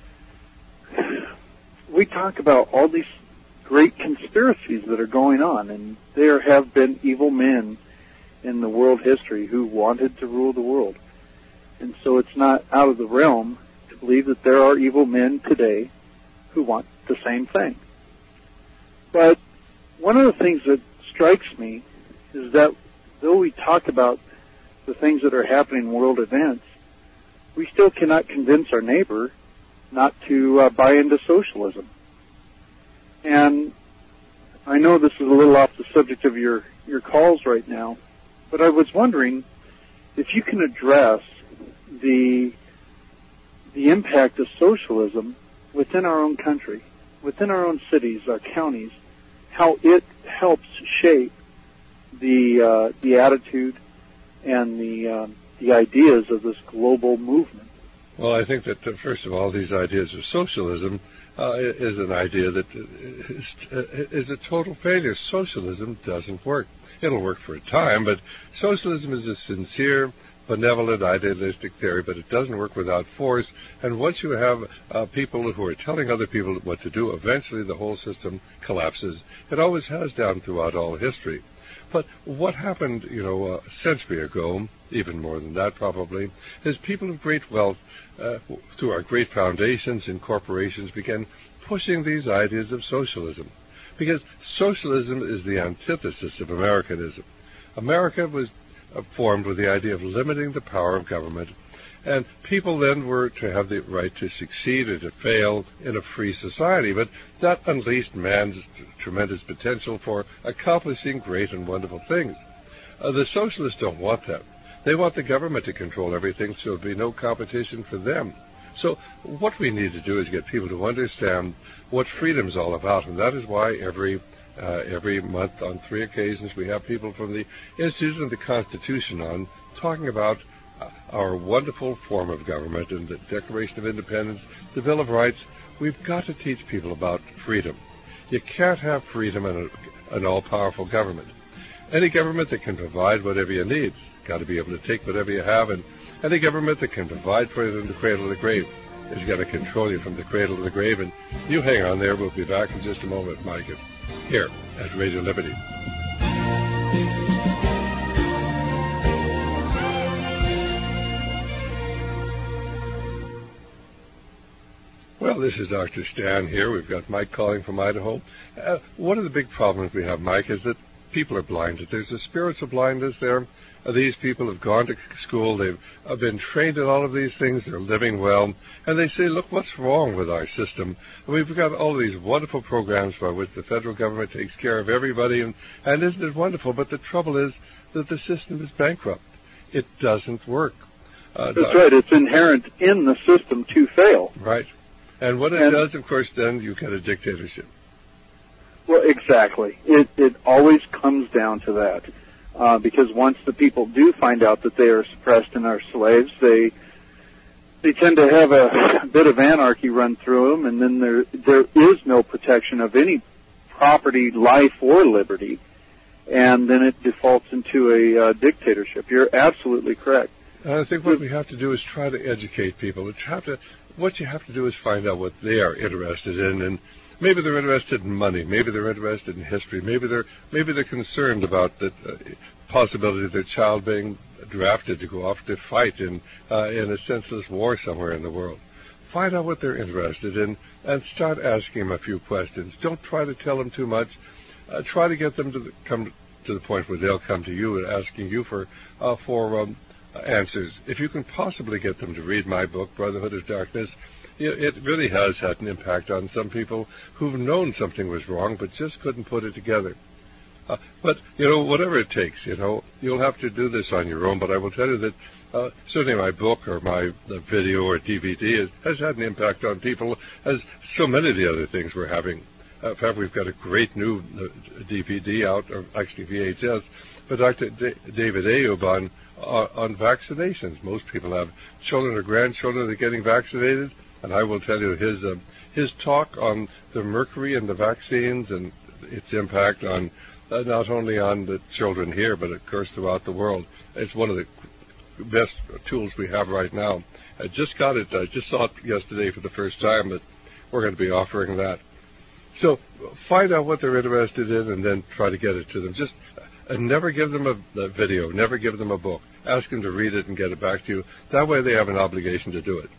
We talk about all these great conspiracies that are going on, and there have been evil men in the world history who wanted to rule the world. And so it's not out of the realm to believe that there are evil men today who want the same thing. But one of the things that strikes me is that though we talk about the things that are happening in world events, we still cannot convince our neighbor not to uh, buy into socialism. And I know this is a little off the subject of your, your calls right now, but I was wondering if you can address the the impact of socialism within our own country, within our own cities, our counties, how it helps shape the uh, the attitude and the uh, the ideas of this global movement. Well, I think that uh, first of all, these ideas of socialism uh, is an idea that is, is a total failure. Socialism doesn't work. It'll work for a time, but socialism is a sincere, benevolent, idealistic theory, but it doesn't work without force. And once you have uh, people who are telling other people what to do, eventually the whole system collapses. It always has done throughout all history. But what happened, you know, a century ago, even more than that probably, is people of great wealth, uh, through our great foundations and corporations, began pushing these ideas of socialism. Because socialism is the antithesis of Americanism. America was uh, formed with the idea of limiting the power of government, and people then were to have the right to succeed or to fail in a free society. But that unleashed man's tremendous potential for accomplishing great and wonderful things. Uh, the socialists don't want that. They want the government to control everything so there'll be no competition for them. So what we need to do is get people to understand what freedom is all about, and that is why every uh, every month on three occasions we have people from the Institute of the Constitution on talking about our wonderful form of government and the Declaration of Independence, the Bill of Rights. We've got to teach people about freedom. You can't have freedom in a, an all-powerful government. Any government that can provide whatever you need has got to be able to take whatever you have, and any government that can provide for you from the cradle to the grave has got to control you from the cradle to the grave. And you hang on there. We'll be back in just a moment, Mike, here at Radio Liberty. Well, this is Doctor Stan here. We've got Mike calling from Idaho. Uh, one of the big problems we have, Mike, is that people are blinded. There's a spiritual blindness there. Uh, these people have gone to school. They've uh, been trained in all of these things. They're living well. And they say, look, what's wrong with our system? And we've got all these wonderful programs by which the federal government takes care of everybody. And, and isn't it wonderful? But the trouble is that the system is bankrupt. It doesn't work. Uh, That's right. It's inherent in the system to fail. Right. And what it and, does, of course, then you get a dictatorship. Well, exactly. It it always comes down to that. Uh, because once the people do find out that they are suppressed and are slaves, they they tend to have a, a bit of anarchy run through them, and then there there is no protection of any property, life, or liberty, and then it defaults into a uh, dictatorship. You're absolutely correct. And I think what we have to do is try to educate people. It's have to, what you have to do is find out what they are interested in, and maybe they're interested in money, maybe they're interested in history, maybe they're maybe they're concerned about the uh, possibility of their child being drafted to go off to fight in uh, in a senseless war somewhere in the world. Find out what they're interested in and start asking them a few questions. Don't try to tell them too much. Uh, try to get them to the, come to the point where they'll come to you and asking you for uh, for um, answers. If you can possibly get them to read my book, Brotherhood of Darkness, it really has had an impact on some people who've known something was wrong but just couldn't put it together. Uh, but, you know, whatever it takes, you know, you'll have to do this on your own, but I will tell you that uh, certainly my book or my uh, video or D V D has, has had an impact on people, as so many of the other things we're having. Uh, in fact, we've got a great new uh, D V D out, or actually V H S, by Doctor D- David Ayub on, uh, on vaccinations. Most people have children or grandchildren that are getting vaccinated, and I will tell you his uh, his talk on the mercury and the vaccines and its impact on uh, not only on the children here, but of course throughout the world. It's one of the best tools we have right now. I just got it. I just saw it yesterday for the first time, but we're going to be offering that. So find out what they're interested in and then try to get it to them. Just uh, never give them a, a video. Never give them a book. Ask them to read it and get it back to you. That way they have an obligation to do it.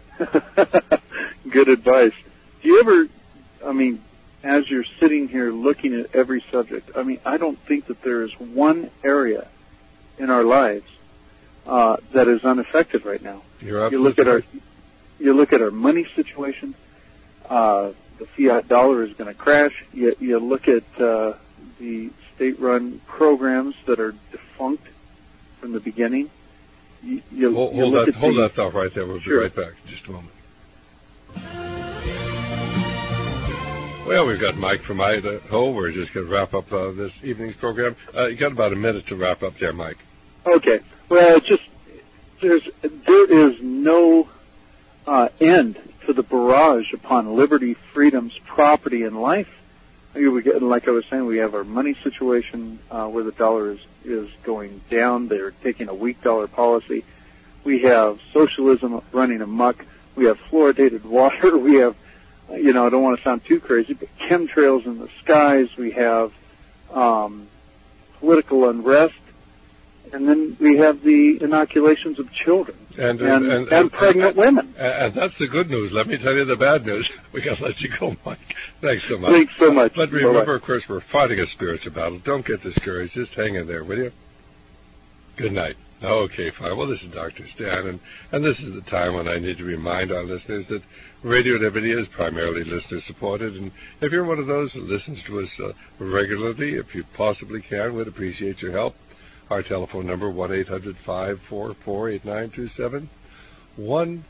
Good advice. Do you ever, I mean, as you're sitting here looking at every subject, I mean, I don't think that there is one area in our lives uh, that is unaffected right now. You're you look at our, you look at our money situation. Uh, the fiat dollar is going to crash. You, you look at uh, the state-run programs that are defunct from the beginning. You, you, hold you hold, look that, at hold the, that thought right there. We'll sure. be right back in just a moment. Well, we've got Mike from Idaho. We're just going to wrap up uh, this evening's program. Uh, you got about a minute to wrap up there, Mike. Okay. Well, it's just there's there is no uh, end to the barrage upon liberty, freedoms, property, and life. We get, like I was saying, we have our money situation uh, where the dollar is, is going down. They're taking a weak dollar policy. We have socialism running amok. We have fluoridated water. We have, you know, I don't want to sound too crazy, but chemtrails in the skies. We have um, political unrest. And then we have the inoculations of children and, and, and, and, and pregnant and, women. And that's the good news. Let me tell you the bad news. We got to let you go, Mike. Thanks so much. Thanks so much. But remember, Bye-bye. Of course, we're fighting a spiritual battle. Don't get discouraged. Just hang in there, will you? Good night. Okay, fine. Well, this is Doctor Stan, and, and this is the time when I need to remind our listeners that Radio Liberty is primarily listener-supported, and if you're one of those who listens to us uh, regularly, if you possibly can, we'd appreciate your help. Our telephone number, one eight hundred five four four eight nine two seven, one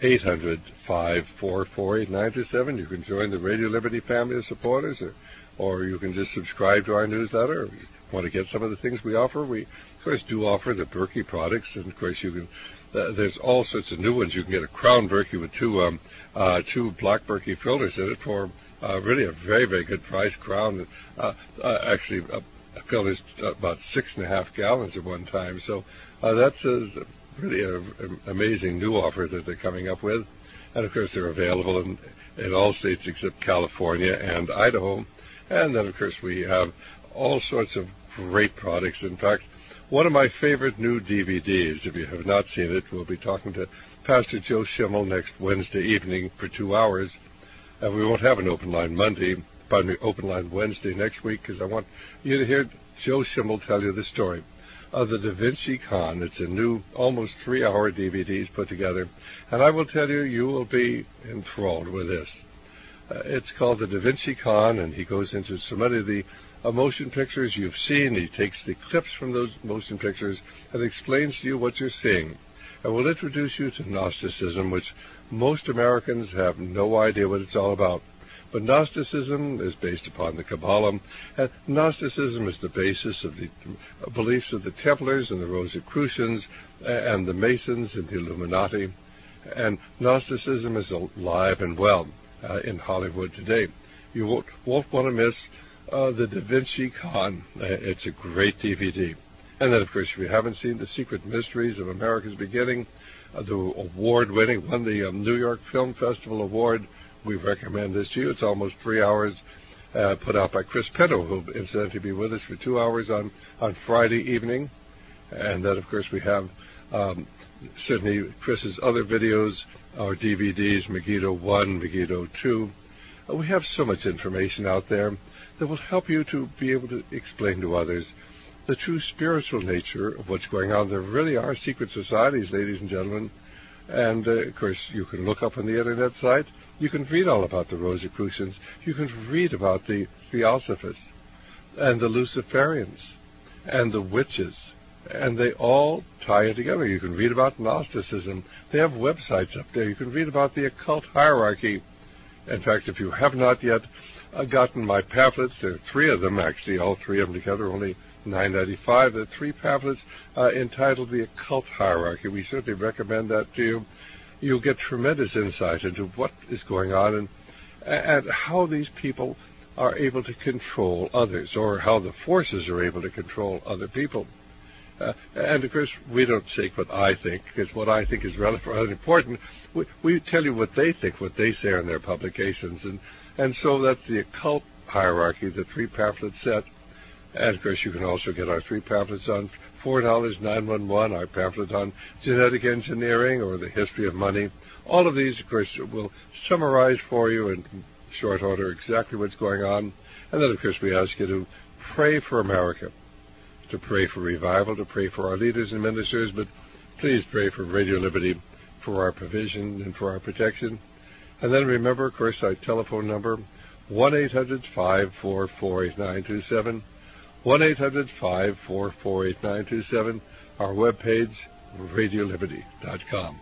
eight hundred, five four four, eight nine two seven. You can join the Radio Liberty family of supporters, or, or you can just subscribe to our newsletter. If you want to get some of the things we offer, we, of course, do offer the Berkey products, and, of course, you can. Uh, there's all sorts of new ones. You can get a Crown Berkey with two um, uh, two Black Berkey filters in it for uh, really a very, very good price. Crown, uh, uh, actually, uh, filters about six and a half gallons at one time. So uh, that's a, really an amazing new offer that they're coming up with. And, of course, they're available in, in all states except California and Idaho. And then, of course, we have all sorts of great products. In fact, one of my favorite new D V Ds, if you have not seen it, we'll be talking to Pastor Joe Schimmel next Wednesday evening for two hours. And we won't have an open line Monday, pardon me, open line Wednesday next week, because I want you to hear Joe Schimmel tell you the story of the Da Vinci Con. It's a new, almost three-hour D V Ds put together. And I will tell you, you will be enthralled with this. Uh, it's called the Da Vinci Con, and he goes into so many of the uh, motion pictures you've seen. He takes the clips from those motion pictures and explains to you what you're seeing. And we'll introduce you to Gnosticism, which most Americans have no idea what it's all about. But Gnosticism is based upon the Kabbalah, and Gnosticism is the basis of the beliefs of the Templars and the Rosicrucians and the Masons and the Illuminati. And Gnosticism is alive and well uh, in Hollywood today. You won't, won't want to miss uh, the Da Vinci Con. Uh, it's a great D V D. And then, of course, if you haven't seen The Secret Mysteries of America's Beginning, uh, the award-winning, won the um, New York Film Festival Award, we recommend this to you. It's almost three hours, uh, put out by Chris Pinto, who will incidentally be with us for two hours on, on Friday evening. And then, of course, we have um, certainly Chris's other videos, our D V Ds, Megiddo one, Megiddo two. Uh, we have so much information out there that will help you to be able to explain to others the true spiritual nature of what's going on. There really are secret societies, ladies and gentlemen. And, uh, of course, you can look up on the Internet site. You can read all about the Rosicrucians. You can read about the Theosophists and the Luciferians and the witches. And they all tie it together. You can read about Gnosticism. They have websites up there. You can read about the occult hierarchy. In fact, if you have not yet uh, gotten my pamphlets, there are three of them, actually, all three of them together, only nine ninety-five. There are three pamphlets uh, entitled The Occult Hierarchy. We certainly recommend that to you. You'll get tremendous insight into what is going on and, and how these people are able to control others, or how the forces are able to control other people. Uh, and, of course, we don't say what I think, because what I think is relevant and important. We, we tell you what they think, what they say in their publications. And, and so that's The Occult Hierarchy, the three pamphlet set. And, of course, you can also get our three pamphlets on four dollars nine one one, our pamphlet on genetic engineering or the history of money. All of these, of course, will summarize for you in short order exactly what's going on. And then, of course, we ask you to pray for America, to pray for revival, to pray for our leaders and ministers, but please pray for Radio Liberty, for our provision and for our protection. And then remember, of course, our telephone number, one eight hundred five four four eight nine two seven, one eight hundred five four four eight nine two seven, our webpage, radio liberty dot com.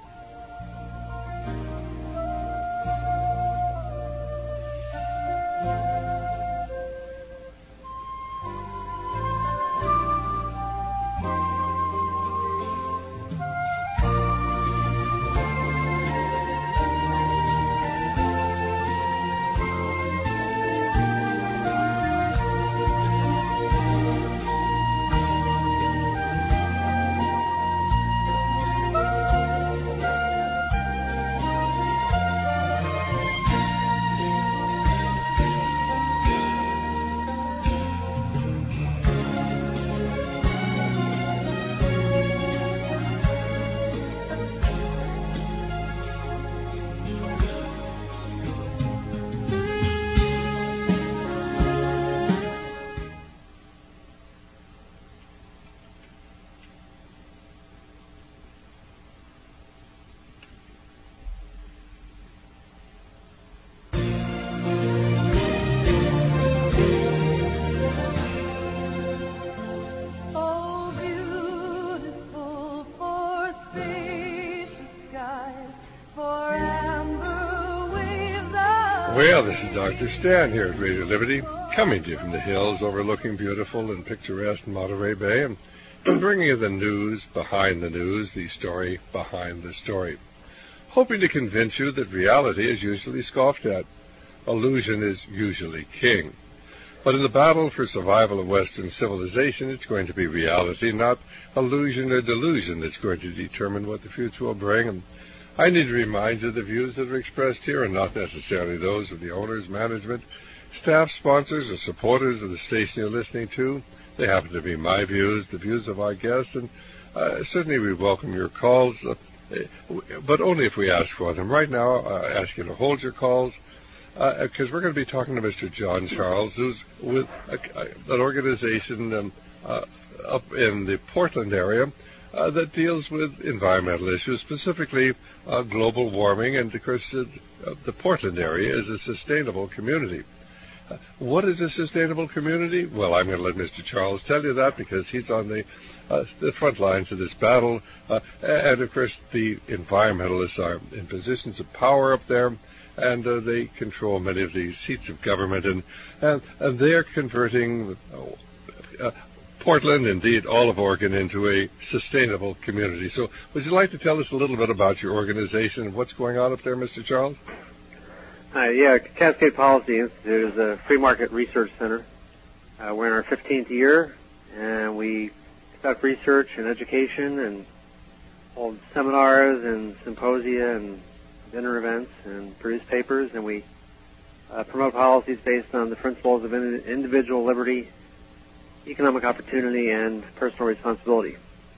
Well, this is Doctor Stan here at Radio Liberty, coming to you from the hills overlooking beautiful and picturesque Monterey Bay, and, and bringing you the news behind the news, the story behind the story. Hoping to convince you that reality is usually scoffed at. Illusion is usually king. But in the battle for survival of Western civilization, it's going to be reality, not illusion or delusion, that's going to determine what the future will bring. And I need to remind you the views that are expressed here are not necessarily those of the owners, management, staff, sponsors, or supporters of the station you're listening to. They happen to be my views, the views of our guests, and uh, certainly we welcome your calls, uh, but only if we ask for them. Right now, I ask you to hold your calls, because uh, we're going to be talking to Mister John Charles, who's with a, a, an organization um, uh, up in the Portland area uh, that deals with environmental issues, specifically uh, global warming, and of course uh, the Portland area is a sustainable community. Uh, what is a sustainable community? Well, I'm going to let Mister Charles tell you that, because he's on the uh, the front lines of this battle, uh, and of course the environmentalists are in positions of power up there, and uh, they control many of these seats of government, and, and, and they're converting uh, uh, Portland, indeed all of Oregon, into a sustainable community. So would you like to tell us a little bit about your organization and what's going on up there, Mister Charles? Hi, yeah, Cascade Policy Institute is a free market research center. Uh, we're in our fifteenth year, and we conduct research and education and hold seminars and symposia and dinner events and produce papers, and we uh, promote policies based on the principles of in- individual liberty, economic opportunity, and personal responsibility.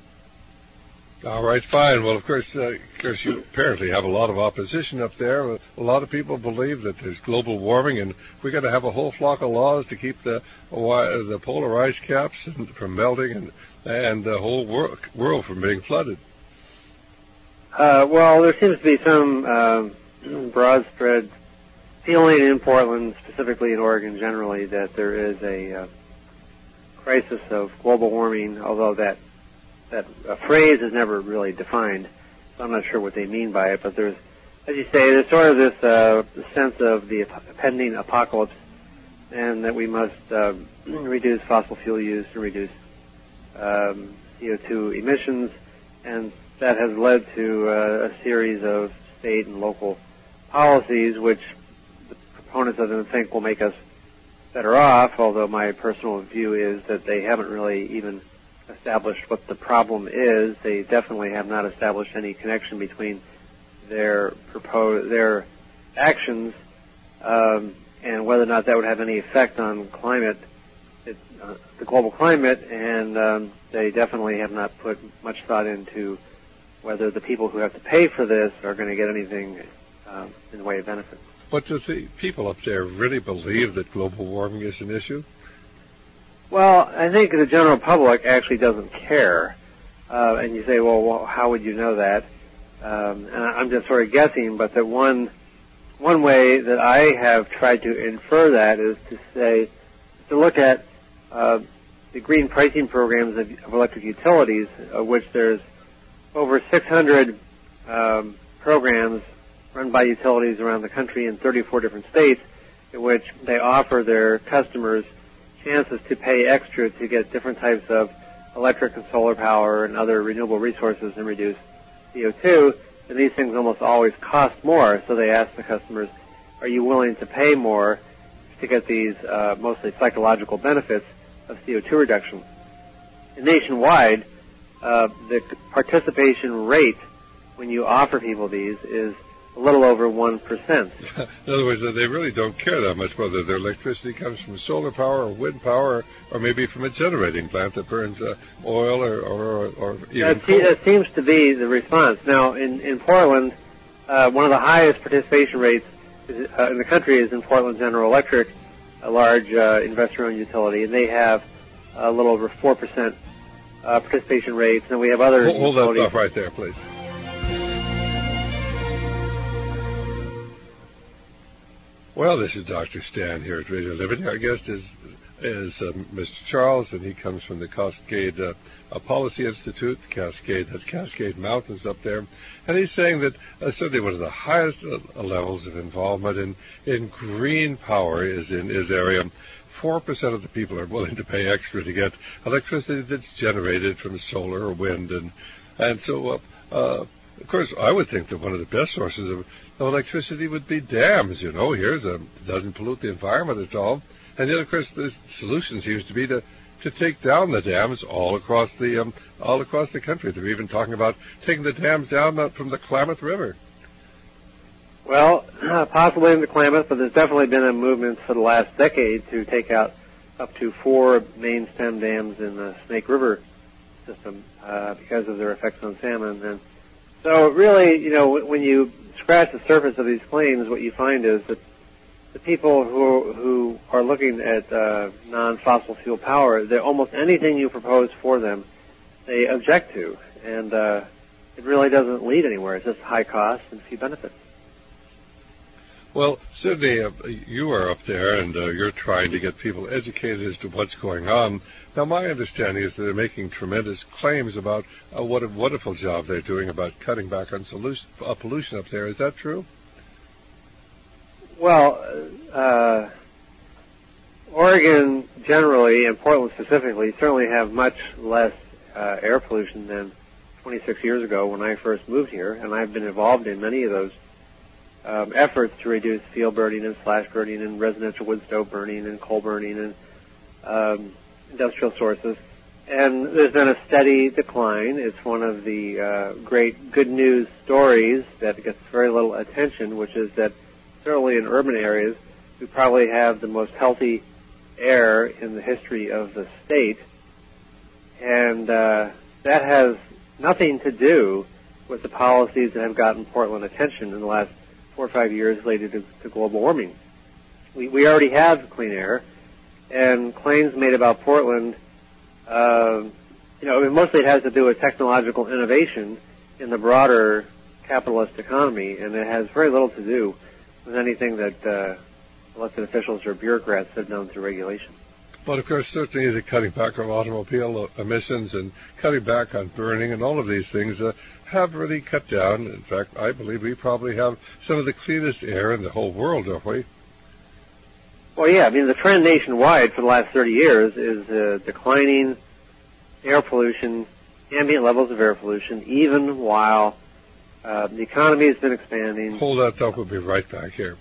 All right, fine. Well, of course, uh, of course, you apparently have a lot of opposition up there. A lot of people believe that there's global warming, and we've got to have a whole flock of laws to keep the the polar ice caps from melting and and the whole wor- world from being flooded. Uh, well, there seems to be some uh, broad spread feeling in Portland, specifically in Oregon generally, that there is a uh, crisis of global warming, although that that uh, phrase is never really defined, so I'm not sure what they mean by it. But there's, as you say, there's sort of this uh, sense of the pending apocalypse, and that we must uh, reduce fossil fuel use and reduce um, C O two emissions, and that has led to uh, a series of state and local policies which the proponents of them think will make us better off, although my personal view is that they haven't really even established what the problem is. They definitely have not established any connection between their propose, their actions um, and whether or not that would have any effect on climate, it, uh, the global climate, and um, they definitely have not put much thought into whether the people who have to pay for this are going to get anything um, in the way of benefits. But do the people up there really believe that global warming is an issue? Well, I think the general public actually doesn't care. Uh, and you say, well, well, how would you know that? Um, and I'm just sort of guessing, but that one one way that I have tried to infer that is to say, to look at uh, the green pricing programs of, of electric utilities, of which there's over six hundred um, programs run by utilities around the country in thirty-four different states, in which they offer their customers chances to pay extra to get different types of electric and solar power and other renewable resources and reduce C O two. And these things almost always cost more, so they ask the customers, are you willing to pay more to get these uh, mostly psychological benefits of C O two reduction? And nationwide, uh, the participation rate when you offer people these is a little over one percent. In other words, they really don't care that much whether their electricity comes from solar power or wind power or, or maybe from a generating plant that burns uh, oil or, or, or even that, coal. that seems to be the response. Now, in, in Portland, uh, one of the highest participation rates is, uh, in the country is in Portland General Electric, a large uh, investor-owned utility, and they have a little over four percent uh, participation rates, and we have other Hold, hold utilities. that thought right there, please. Well, this is Doctor Stan here at Radio Liberty. Our guest is is uh, Mister Charles, and he comes from the Cascade uh, Policy Institute. Cascade has Cascade Mountains up there, and he's saying that uh, certainly one of the highest uh, levels of involvement in, in green power is in his area. Four percent of the people are willing to pay extra to get electricity that's generated from solar or wind, and and so uh, uh, of course I would think that one of the best sources of, of electricity would be dams. You know, here's a doesn't pollute the environment at all. And yet, of course, the solution seems to be to, to take down the dams all across the um, all across the country. They're even talking about taking the dams down from the Klamath River. Well, uh, possibly in the Klamath, but there's definitely been a movement for the last decade to take out up to four main stem dams in the Snake River system uh, because of their effects on salmon. And so, really, you know, when you scratch the surface of these claims, what you find is that the people who who are looking at uh, non-fossil fuel power, that almost anything you propose for them, they object to, and uh, it really doesn't lead anywhere. It's just high cost and few benefits. Well, certainly uh, you are up there, and uh, you're trying to get people educated as to what's going on. Now, my understanding is that they're making tremendous claims about uh, what a wonderful job they're doing about cutting back on solution, uh, pollution up there. Is that true? Well, uh, Oregon generally, and Portland specifically, certainly have much less uh, air pollution than twenty-six years ago when I first moved here, and I've been involved in many of those um, efforts to reduce field burning and slash burning and residential wood stove burning and coal burning and um, industrial sources. And there's been a steady decline. It's one of the uh, great good news stories that gets very little attention, which is that certainly in urban areas, we probably have the most healthy air in the history of the state. And uh, that has nothing to do with the policies that have gotten Portland attention in the last four or five years related to, to global warming. We, we already have clean air, and claims made about Portland, uh, you know, I mean, mostly it has to do with technological innovation in the broader capitalist economy, and it has very little to do with anything that uh, elected officials or bureaucrats have done through regulation. But, of course, certainly the cutting back on automobile emissions and cutting back on burning and all of these things uh, have really cut down. In fact, I believe we probably have some of the cleanest air in the whole world, don't we? Well, yeah. I mean, the trend nationwide for the last thirty years is uh, declining air pollution, ambient levels of air pollution, even while Uh, the economy has been expanding. Hold that thought. We'll be right back here.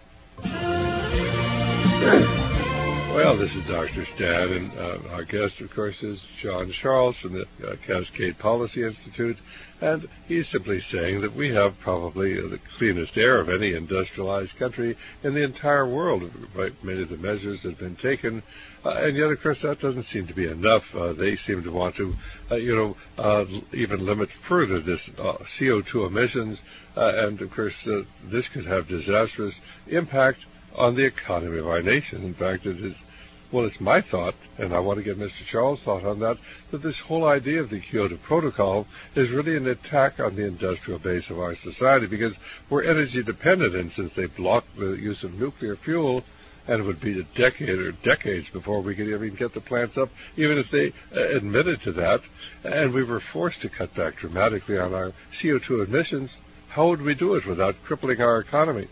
Well, this is Doctor Stan, and uh, our guest, of course, is John Charles from the uh, Cascade Policy Institute, and he's simply saying that we have probably the cleanest air of any industrialized country in the entire world. Right, many of the measures have been taken, uh, and yet, of course, that doesn't seem to be enough. Uh, they seem to want to, uh, you know, uh, even limit further this uh, C O two emissions, uh, and, of course, uh, this could have disastrous impact on the economy of our nation. In fact, it is, well, it's my thought, and I want to get Mister Charles' thought on that, that this whole idea of the Kyoto Protocol is really an attack on the industrial base of our society, because we're energy dependent, and since they block the use of nuclear fuel, and it would be a decade or decades before we could even get the plants up, even if they uh, admitted to that, and we were forced to cut back dramatically on our C O two emissions, how would we do it without crippling our economy?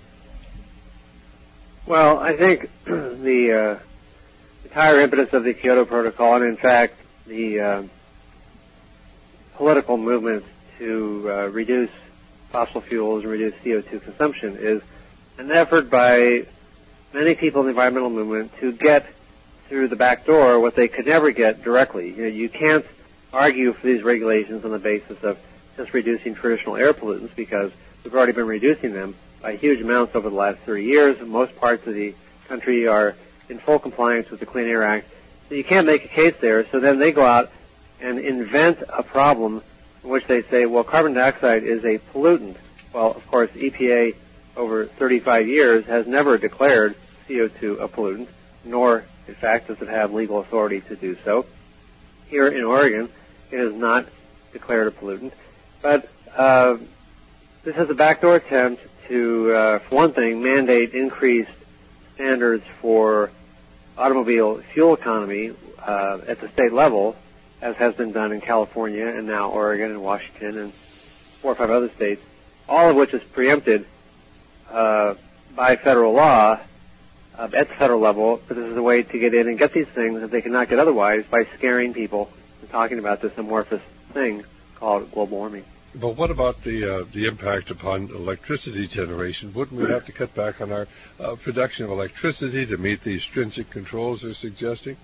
Well, I think the uh, entire impetus of the Kyoto Protocol, and in fact the uh, political movement to uh, reduce fossil fuels and reduce C O two consumption, is an effort by many people in the environmental movement to get through the back door what they could never get directly. You know, you can't argue for these regulations on the basis of just reducing traditional air pollutants, because we've already been reducing them by huge amounts over the last thirty years. Most parts of the country are in full compliance with the Clean Air Act. So you can't make a case there. So then they go out and invent a problem in which they say, well, carbon dioxide is a pollutant. Well, of course, E P A over thirty-five years has never declared C O two a pollutant, nor, in fact, does it have legal authority to do so. Here in Oregon, it is not declared a pollutant. But uh, this is a backdoor attempt to, uh, for one thing, mandate increased standards for automobile fuel economy uh, at the state level, as has been done in California and now Oregon and Washington and four or five other states, all of which is preempted uh, by federal law uh, at the federal level. But this is a way to get in and get these things that they cannot get otherwise by scaring people and talking about this amorphous thing called global warming. But what about the uh, the impact upon electricity generation? Wouldn't we have to cut back on our uh, production of electricity to meet these stringent controls they're suggesting?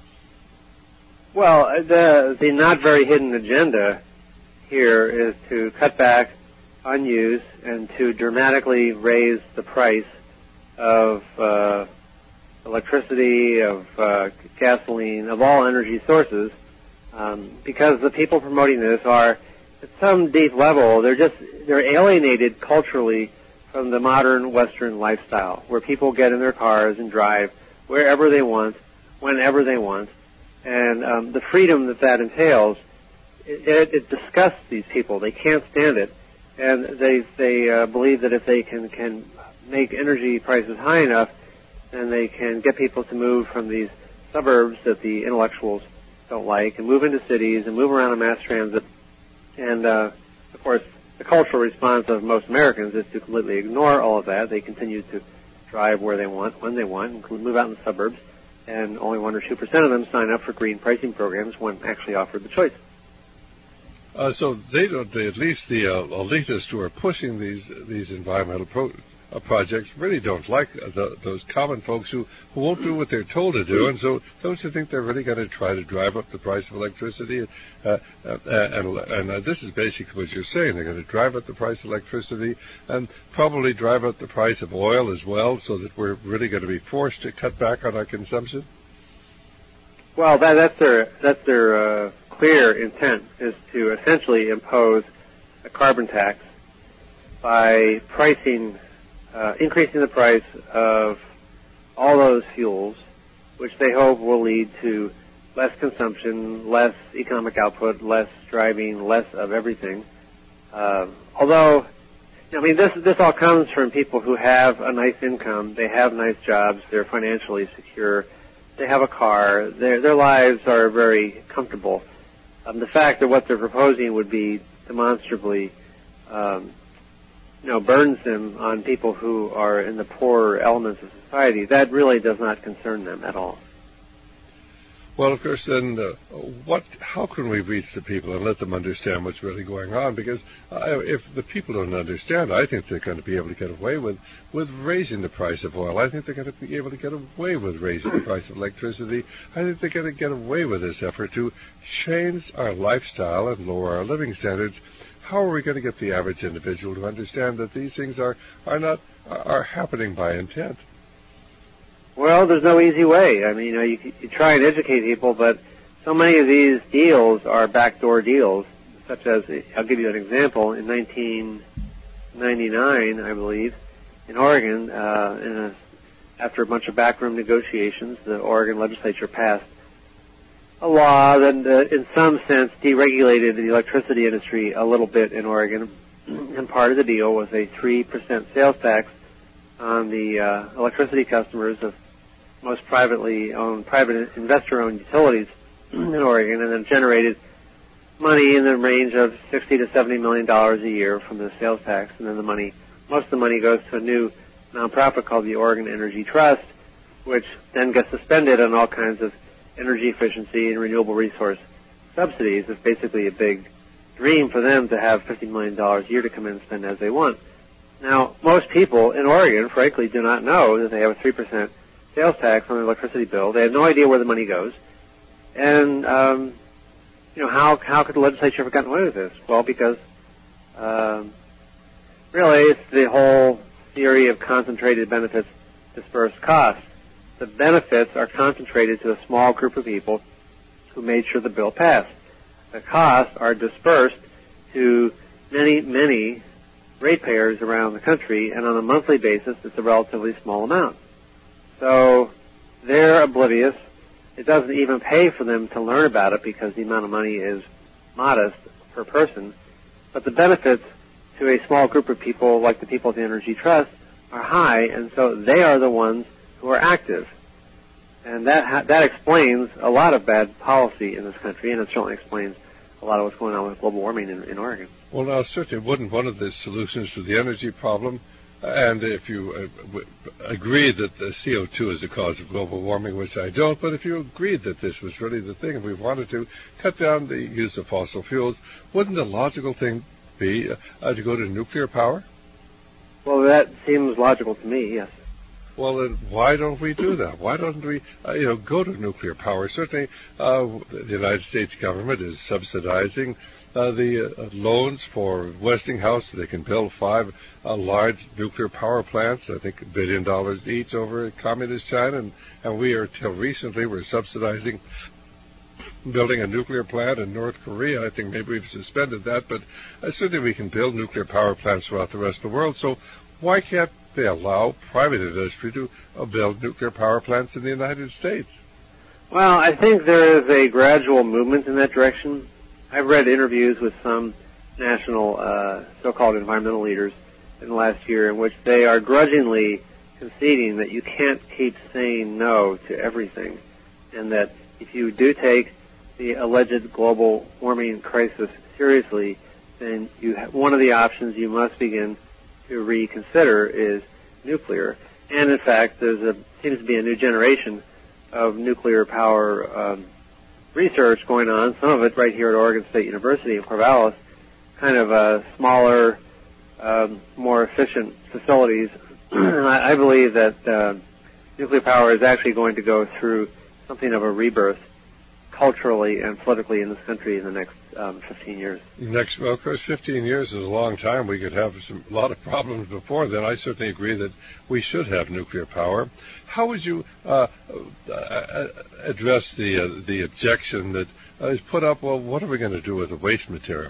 Well, the the not very hidden agenda here is to cut back on use and to dramatically raise the price of uh, electricity, of uh, gasoline, of all energy sources, um, because the people promoting this are, at some deep level, they're just they're alienated culturally from the modern Western lifestyle, where people get in their cars and drive wherever they want, whenever they want, and um, the freedom that that entails, it, it disgusts these people. They can't stand it, and they they uh, believe that if they can can make energy prices high enough, then they can get people to move from these suburbs that the intellectuals don't like and move into cities and move around in mass transit. And, uh, of course, the cultural response of most Americans is to completely ignore all of that. They continue to drive where they want, when they want, and move out in the suburbs, and only one or two percent of them sign up for green pricing programs when actually offered the choice. Uh, so they don't, they, at least the uh, elitists who are pushing these these environmental pro- uh, projects really don't like uh, the, those common folks who, who won't do what they're told to do. And so don't you think they're really going to try to drive up the price of electricity? Uh, uh, and and uh, this is basically what you're saying. They're going to drive up the price of electricity and probably drive up the price of oil as well, so that we're really going to be forced to cut back on our consumption? Well, that, that's their, that's their uh, clear intent, is to essentially impose a carbon tax by pricing, uh, increasing the price of all those fuels, which they hope will lead to less consumption, less economic output, less driving, less of everything. Uh, although, I mean, this this all comes from people who have a nice income, they have nice jobs, they're financially secure, they have a car, their their lives are very comfortable. Um, the fact that what they're proposing would be demonstrably, um, you know, burdensome on people who are in the poorer elements of society, that really does not concern them at all. Well, of course, then, uh, what? How can we reach the people and let them understand what's really going on? Because uh, if the people don't understand, I think they're going to be able to get away with, with raising the price of oil. I think they're going to be able to get away with raising the price of electricity. I think they're going to get away with this effort to change our lifestyle and lower our living standards. How are we going to get the average individual to understand that these things are, are not are happening by intent? Well, there's no easy way. I mean, you know, you, you try and educate people, but so many of these deals are backdoor deals, such as, I'll give you an example. In nineteen ninety-nine, I believe, in Oregon, uh, in a, after a bunch of backroom negotiations, the Oregon legislature passed a law that, uh, in some sense, deregulated the electricity industry a little bit in Oregon, and part of the deal was a three percent sales tax on the uh, electricity customers of most privately owned, private investor-owned utilities in Oregon, and then generated money in the range of sixty to seventy million dollars a year from the sales tax. And then the money, most of the money goes to a new nonprofit called the Oregon Energy Trust, which then gets suspended on all kinds of energy efficiency and renewable resource subsidies. It's basically a big dream for them to have fifty million dollars a year to come in and spend as they want. Now, most people in Oregon, frankly, do not know that they have a three percent sales tax on their electricity bill. They have no idea where the money goes. And, um, you know, how how could the legislature have gotten away with this? Well, because um, really it's the whole theory of concentrated benefits, dispersed costs. The benefits are concentrated to a small group of people who made sure the bill passed. The costs are dispersed to many, many ratepayers around the country, and on a monthly basis, it's a relatively small amount. So they're oblivious. It doesn't even pay for them to learn about it because the amount of money is modest per person. But the benefits to a small group of people, like the people at the Energy Trust, are high, and so they are the ones who are active. And that ha- that explains a lot of bad policy in this country, and it certainly explains a lot of what's going on with global warming in, in Oregon. Well, now, certainly wouldn't one of the solutions to the energy problem, and if you uh, w- agree that the C O two is the cause of global warming, which I don't, but if you agreed that this was really the thing, if we wanted to cut down the use of fossil fuels, wouldn't the logical thing be uh, to go to nuclear power? Well, that seems logical to me, yes. Well, then why don't we do that? Why don't we, uh, you know, go to nuclear power? Certainly, uh, the United States government is subsidizing uh, the uh, loans for Westinghouse so they can build five uh, large nuclear power plants, I think a billion dollars each over communist China, and, and we are, till recently, we're subsidizing building a nuclear plant in North Korea. I think maybe we've suspended that, but uh, certainly we can build nuclear power plants throughout the rest of the world. So why can't they allow private industry to uh, build nuclear power plants in the United States? Well, I think there is a gradual movement in that direction. I've read interviews with some national uh, so-called environmental leaders in the last year in which they are grudgingly conceding that you can't keep saying no to everything, and that if you do take the alleged global warming crisis seriously, then you ha- one of the options you must begin to reconsider is nuclear. And in fact, there's a seems to be a new generation of nuclear power um, research going on. Some of it right here at Oregon State University in Corvallis, kind of uh, smaller, um, more efficient facilities. I, I believe that uh, nuclear power is actually going to go through something of a rebirth culturally and politically in this country in the next um, fifteen years. Next, well, of course, fifteen years is a long time. We could have some, a lot of problems before then. I certainly agree that we should have nuclear power. How would you uh, uh, address the uh, the objection that uh, is put up? Well, what are we going to do with the waste material?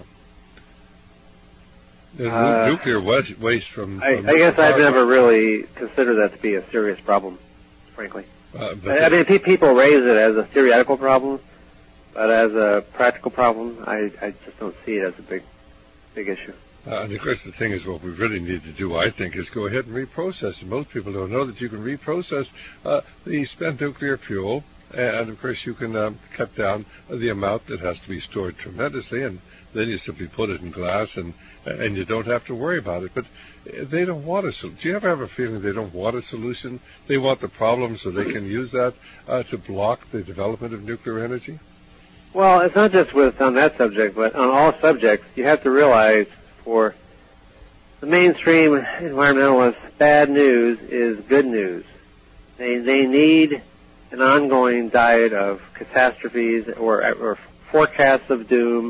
The uh, nuclear waste, waste from. I, from I guess I've never really considered that to be a serious problem, frankly. Uh, I mean, pe- people raise it as a theoretical problem, but as a practical problem, I, I just don't see it as a big, big issue. Uh, and of course, the thing is, what we really need to do, I think, is go ahead and reprocess it. Most people don't know that you can reprocess uh, the spent nuclear fuel, and of course, you can um, cut down the amount that has to be stored tremendously, and then you simply put it in glass, and and you don't have to worry about it. But they don't want a solution. Do you ever have a feeling they don't want a solution? They want the problem so they can use that uh, to block the development of nuclear energy? Well, it's not just with on that subject, but on all subjects, you have to realize for the mainstream environmentalists, bad news is good news. They they need an ongoing diet of catastrophes or, or forecasts of doom,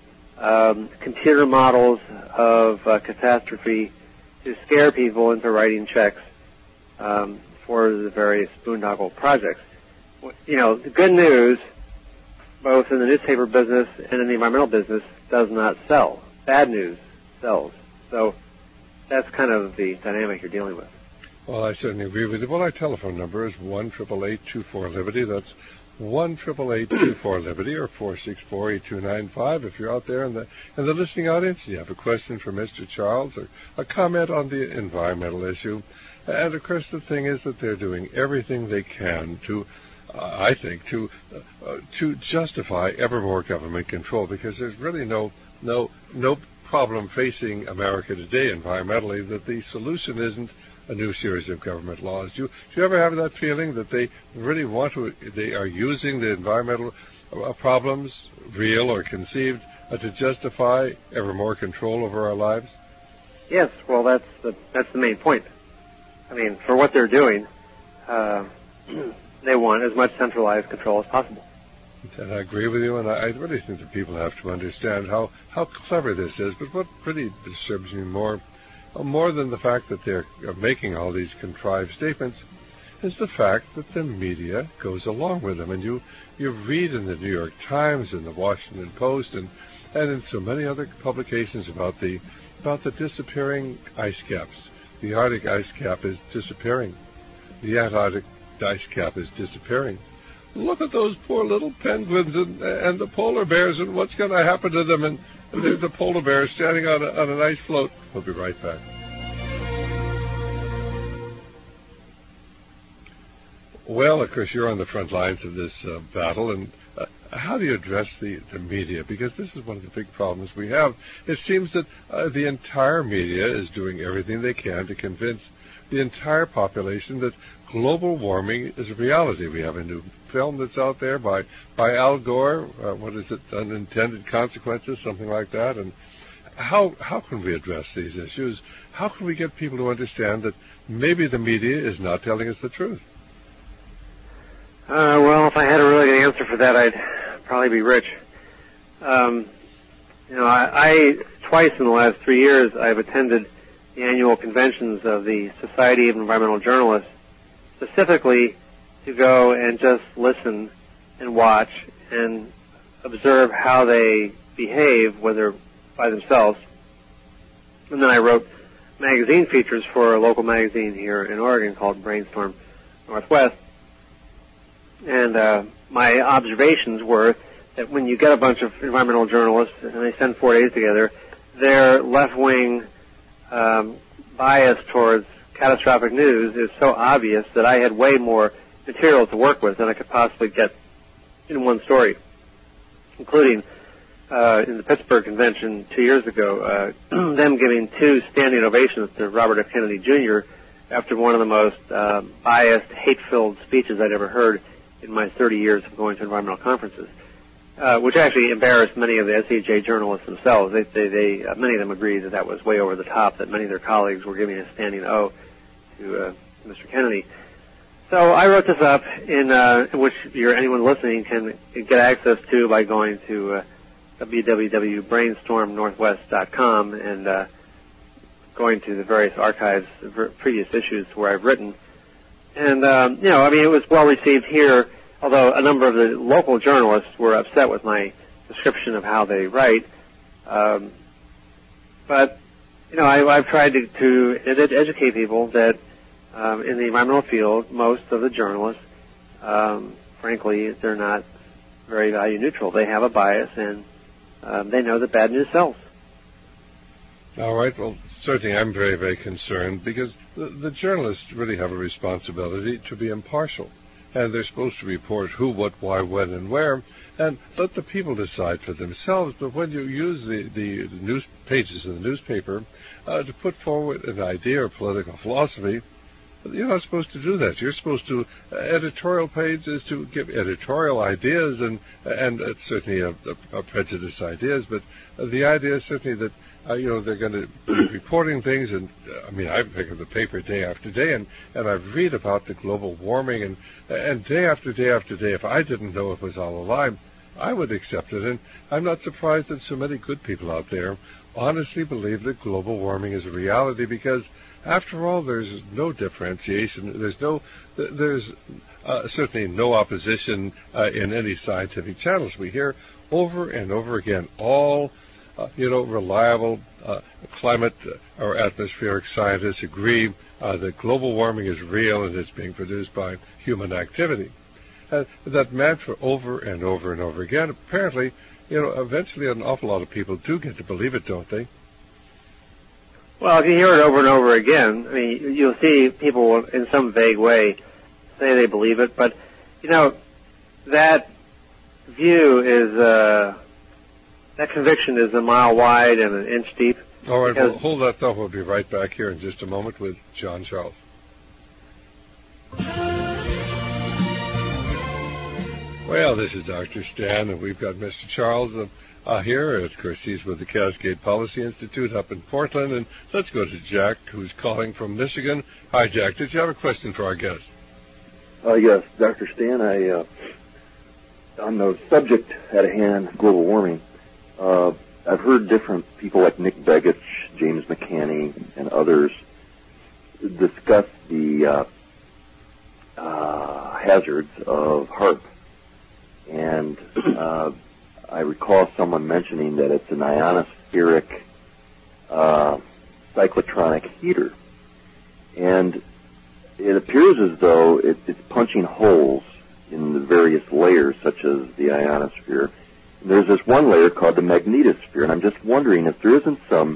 um, computer models of uh, catastrophe to scare people into writing checks um, for the various boondoggle projects. You know, the good news, both in the newspaper business and in the environmental business, does not sell. Bad news sells. So that's kind of the dynamic you're dealing with. Well, I certainly agree with you. Well, our telephone number is one eight eight eight, two four, Liberty. That's one eight eight eight, two four, Liberty, or four six four, eight two nine five. If you're out there in the in the listening audience, you have a question for Mister Charles or a comment on the environmental issue. And, of course, the thing is that they're doing everything they can to, uh, I think, to uh, to justify ever more government control, because there's really no no no problem facing America today environmentally that the solution isn't a new series of government laws. Do you, do you ever have that feeling that they really want to, they are using the environmental uh, problems, real or conceived, uh, to justify ever more control over our lives? Yes, well, that's the, that's the main point. I mean, for what they're doing, uh, they want as much centralized control as possible. And I agree with you, and I, I really think that people have to understand how, how clever this is. But what really disturbs me more, more than the fact that they're making all these contrived statements, is the fact that the media goes along with them. And you, you read in the New York Times and the Washington Post and, and in so many other publications about the about the disappearing ice caps. The Arctic ice cap is disappearing. The Antarctic ice cap is disappearing. Look at those poor little penguins and, and the polar bears and what's going to happen to them. And there's the polar bear standing on, a, on an ice float. We'll be right back. Well, of course, you're on the front lines of this uh, battle, and uh, how do you address the, the media? Because this is one of the big problems we have. It seems that uh, the entire media is doing everything they can to convince the entire population that global warming is a reality. We have a new film that's out there by, by Al Gore. Uh, what is it? Unintended Consequences, something like that. And how how can we address these issues? How can we get people to understand that maybe the media is not telling us the truth? Uh, well, if I had a really good answer for that, I'd probably be rich. Um, you know, I, I twice in the last three years I've attended the annual conventions of the Society of Environmental Journalists, specifically to go and just listen and watch and observe how they behave, whether by themselves. And then I wrote magazine features for a local magazine here in Oregon called Brainstorm Northwest. And uh, my observations were that when you get a bunch of environmental journalists and they spend four days together, their left-wing um, bias towards catastrophic news is so obvious that I had way more material to work with than I could possibly get in one story, including uh, in the Pittsburgh convention two years ago, uh, them giving two standing ovations to Robert F. Kennedy Junior after one of the most uh, biased, hate-filled speeches I'd ever heard in my thirty years of going to environmental conferences, uh, which actually embarrassed many of the S E J journalists themselves. They, they, they uh, many of them agreed that that was way over the top, that many of their colleagues were giving a standing O to uh, Mister Kennedy. So I wrote this up, in, uh, in which you're, anyone listening can get access to by going to uh, w w w dot brainstorm northwest dot com and uh, going to the various archives of previous issues where I've written. And, um, you know, I mean, it was well received here, although a number of the local journalists were upset with my description of how they write. Um, but, you know, I, I've tried to, to ed- educate people that um, in the environmental field, most of the journalists, um, frankly, they're not very value neutral. They have a bias, and um, they know that bad news sells. All right. Well, certainly I'm very, very concerned because the, the journalists really have a responsibility to be impartial. And they're supposed to report who, what, why, when, and where, and let the people decide for themselves. But when you use the, the news pages of the newspaper uh, to put forward an idea or political philosophy, you're not supposed to do that. You're supposed to, uh, editorial page is to give editorial ideas and and uh, certainly uh, uh, prejudiced ideas, but uh, the idea is certainly that, uh, you know, they're going to be reporting things, and, uh, I mean, I pick up the paper day after day, and, and I read about the global warming, and, and day after day after day, if I didn't know it was all a lie, I would accept it, and I'm not surprised that so many good people out there honestly believe that global warming is a reality because, after all, there's no differentiation. There's no, there's uh, certainly no opposition uh, in any scientific channels. We hear over and over again all, uh, you know, reliable uh, climate or atmospheric scientists agree uh, that global warming is real and it's being produced by human activity. Uh, that mantra over and over and over again. Apparently, you know, eventually an awful lot of people do get to believe it, don't they? Well, if you hear it over and over again, I mean, you'll see people in some vague way say they believe it, but, you know, that view is, uh, that conviction is a mile wide and an inch deep. All right, well, hold that thought. We'll be right back here in just a moment with John Charles. Well, this is Doctor Stan, and we've got Mister Charles uh, uh, here. Of course, he's with the Cascade Policy Institute up in Portland. And let's go to Jack, who's calling from Michigan. Hi, Jack. Did you have a question for our guest? Uh, yes, Doctor Stan. I, uh, on the subject at hand, global warming, uh, I've heard different people like Nick Begich, James McCanney, and others discuss the uh, uh, hazards of HAARP. And uh, I recall someone mentioning that it's an ionospheric uh, cyclotronic heater. And it appears as though it, it's punching holes in the various layers, such as the ionosphere. And there's this one layer called the magnetosphere, and I'm just wondering if there isn't some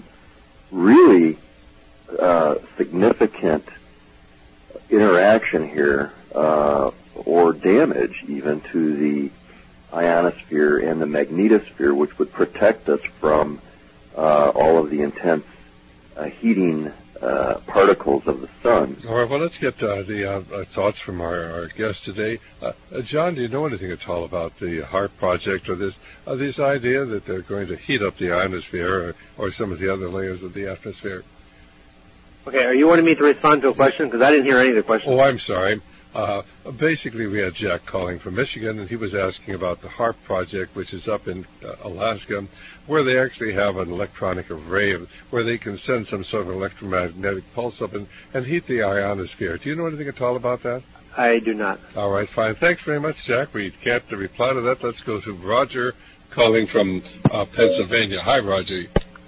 really uh, significant interaction here uh, or damage even to the ionosphere and the magnetosphere, which would protect us from uh, all of the intense uh, heating uh, particles of the sun. All right, well, let's get uh, the uh, thoughts from our, our guest today. Uh, uh, John, do you know anything at all about the HAARP project or this uh, this idea that they're going to heat up the ionosphere or, or some of the other layers of the atmosphere? Okay, are you wanting me to respond to a question? Because I didn't hear any of the questions. Oh, I'm sorry. Uh, basically, we had Jack calling from Michigan, and he was asking about the HAARP project, which is up in uh, Alaska, where they actually have an electronic array where they can send some sort of electromagnetic pulse up and, and heat the ionosphere. Do you know anything at all about that? I do not. All right, fine. Thanks very much, Jack. We can't reply to that. Let's go to Roger calling from uh, Pennsylvania. Hi, Roger.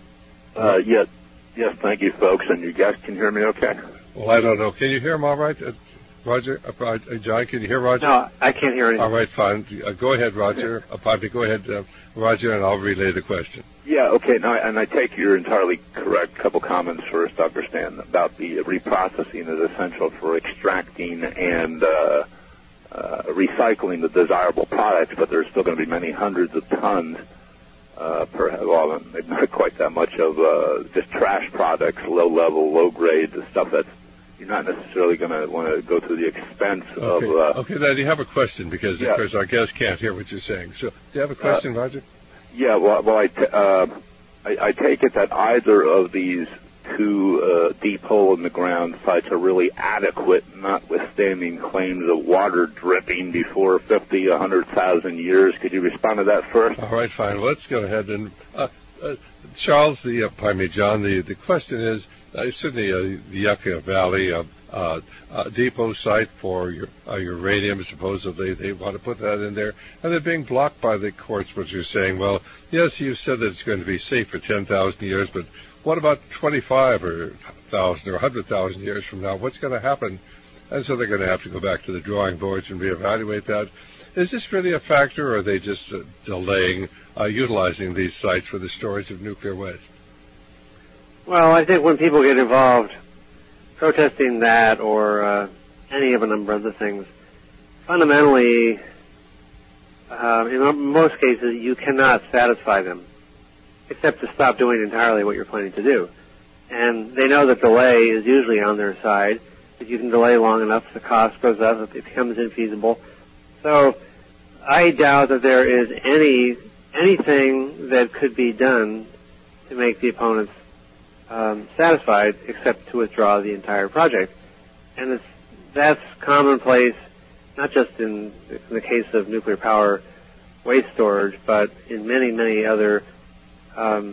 Uh, yes, yes, thank you, folks. And you guys can hear me okay? Well, I don't know. Can you hear him all right? Uh, Roger, uh, John, can you hear Roger? No, I can't hear anything. All right, fine. Uh, go ahead, Roger. Uh, Bobby, go ahead, uh, Roger, and I'll relay the question. Yeah, okay. No, and I take you're entirely correct. A couple comments first, Doctor Stan, about the reprocessing is essential for extracting and uh, uh, recycling the desirable products, but there's still going to be many hundreds of tons uh, per, well, maybe not quite that much of uh, just trash products, low level, low grade, the stuff that's you're not necessarily going to want to go through the expense okay. of... Uh, okay, now do you have a question? Because, yeah. of course, our guest can't hear what you're saying. So, do you have a question, uh, Roger? Yeah, well, well I, t- uh, I, I take it that either of these two uh, deep hole-in-the-ground sites are really adequate, notwithstanding claims of water dripping before fifty, one hundred thousand years. Could you respond to that first? All right, fine. Well, let's go ahead and... Uh, uh, Charles, the, uh, pardon me, John, the, the question is, Uh, certainly, uh, the Yucca Valley uh, uh, uh, depot site for your, uh, uranium, supposedly they want to put that in there, and they're being blocked by the courts, which are saying, well, yes, you've said that it's going to be safe for ten thousand years, but what about twenty-five or one thousand or one hundred thousand years from now? What's going to happen? And so they're going to have to go back to the drawing boards and reevaluate that. Is this really a factor, or are they just uh, delaying uh, utilizing these sites for the storage of nuclear waste? Well, I think when people get involved protesting that or uh, any of a number of other things, fundamentally, uh, in most cases, you cannot satisfy them, except to stop doing entirely what you're planning to do. And they know that delay is usually on their side. If you can delay long enough, the cost goes up, it becomes infeasible. So I doubt that there is any anything that could be done to make the opponents Um, satisfied, except to withdraw the entire project. And it's, that's commonplace, not just in, in the case of nuclear power waste storage, but in many, many other um,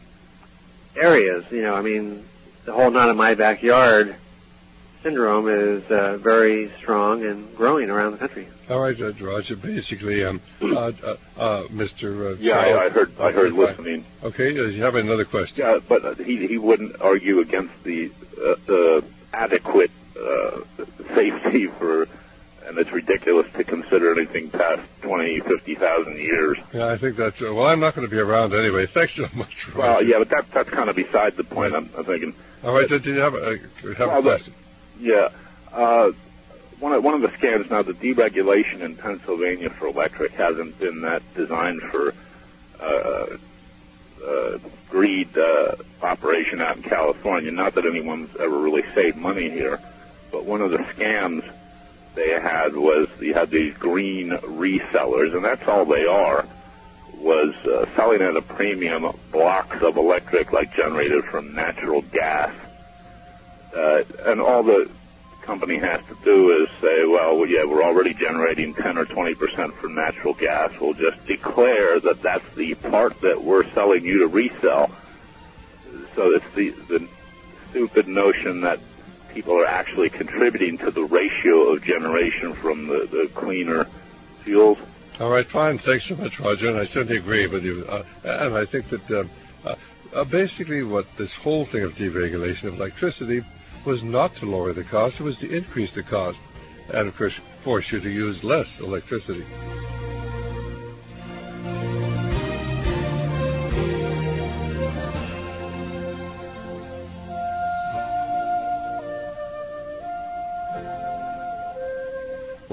areas. You know, I mean, the whole not in my backyard syndrome is uh, very strong and growing around the country. All right, Judge Roger. Basically, um, uh, uh, uh, Mister Uh, yeah, Charles, I, I heard. I heard listening. Okay, uh, you have another question? Yeah, but uh, he he wouldn't argue against the uh, the adequate uh, safety for, and it's ridiculous to consider anything past twenty, fifty thousand years. Yeah, I think that's. Uh, well, I'm not going to be around anyway. Thanks so much, Roger. Well, yeah, but that that's kind of beside the point. I'm, I'm thinking. All right, uh, do you have a, have well, a question? Yeah. Uh, one of, one of the scams now, the deregulation in Pennsylvania for electric hasn't been that designed for uh, uh, greed uh, operation out in California. Not that anyone's ever really saved money here, but one of the scams they had was you had these green resellers, and that's all they are, was uh, selling at a premium blocks of electric, like generated from natural gas. Uh, and all the company has to do is say, well, yeah, we're already generating ten or twenty percent from natural gas. We'll just declare that that's the part that we're selling you to resell. So it's the, the stupid notion that people are actually contributing to the ratio of generation from the, the cleaner fuels. All right, fine. Thanks so much, Roger, and I certainly agree with you. Uh, and I think that uh, uh, basically what this whole thing of deregulation of electricity was not to lower the cost, it was to increase the cost, and of course force you to use less electricity.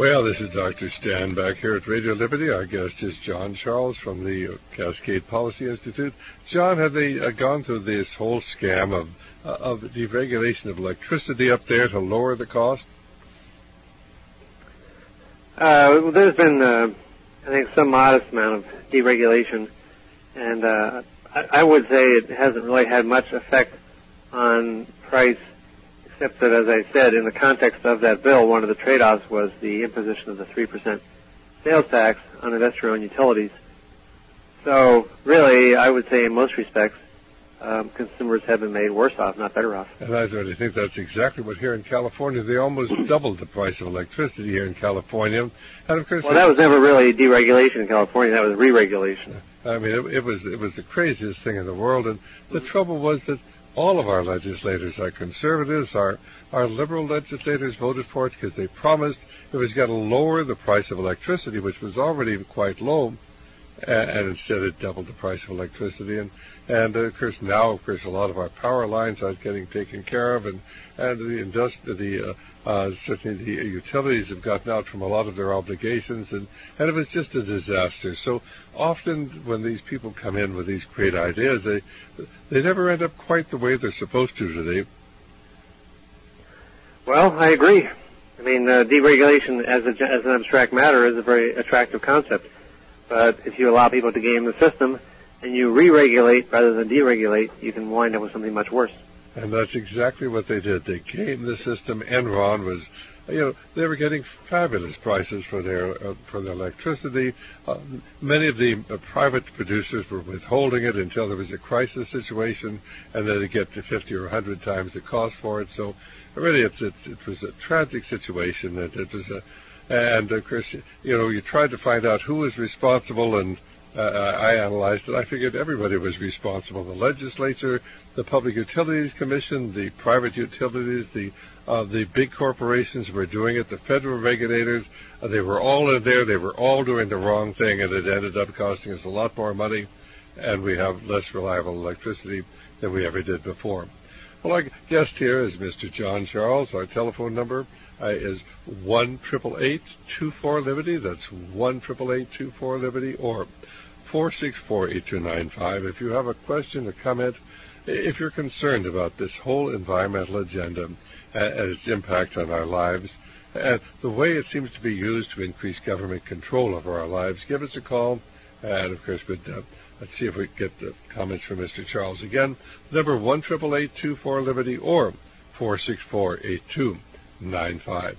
Well, this is Doctor Stan back here at Radio Liberty. Our guest is John Charles from the Cascade Policy Institute. John, have they uh, gone through this whole scam of uh, of deregulation of electricity up there to lower the cost? Uh, well, there's been, uh, I think, some modest amount of deregulation, and uh, I, I would say it hasn't really had much effect on price, except that, as I said, in the context of that bill, one of the trade-offs was the imposition of the three percent sales tax on investor-owned utilities. So, really, I would say in most respects, um, consumers have been made worse off, not better off. And I really think that's exactly what here in California, they almost doubled the price of electricity here in California. And of course, well, that was never really deregulation in California. That was re-regulation. I mean, it, it was it was the craziest thing in the world. And the trouble was that all of our legislators, our conservatives, our, our liberal legislators voted for it because they promised it was going to lower the price of electricity, which was already quite low, and, and instead it doubled the price of electricity. And, and uh, of course, now, of course, a lot of our power lines are getting taken care of, and, and the, industri- the uh, uh, certainly the utilities have gotten out from a lot of their obligations, and, and it was just a disaster. So often when these people come in with these great ideas, they they never end up quite the way they're supposed to, do they? Well, I agree. I mean, uh, deregulation as, a, as an abstract matter is a very attractive concept. But if you allow people to game the system and you re-regulate rather than deregulate, you can wind up with something much worse. And that's exactly what they did. They gamed the system. Enron was, you know, they were getting fabulous prices for their uh, for their electricity. Uh, many of the uh, private producers were withholding it until there was a crisis situation, and then they get to fifty or one hundred times the cost for it. So really, it's, it's, it was a tragic situation. It, it was a, and of course, you know, you tried to find out who was responsible, and Uh, I analyzed it. I figured everybody was responsible. The legislature, the Public Utilities Commission, the private utilities, the uh, the big corporations were doing it, the federal regulators, uh, they were all in there. They were all doing the wrong thing, and it ended up costing us a lot more money, and we have less reliable electricity than we ever did before. Well, our guest here is Mister John Charles. Our telephone number uh, is one eight eight eight, two four, Liberty. That's one eight eight eight, two four, Liberty, or four six four, eight two nine five. If you have a question or comment, if you're concerned about this whole environmental agenda and its impact on our lives, and the way it seems to be used to increase government control over our lives, give us a call. And, of course, we'd, uh, let's see if we can get the comments from Mister Charles again. Number one eight eight eight, two four, Liberty, or four six four, eight two nine five.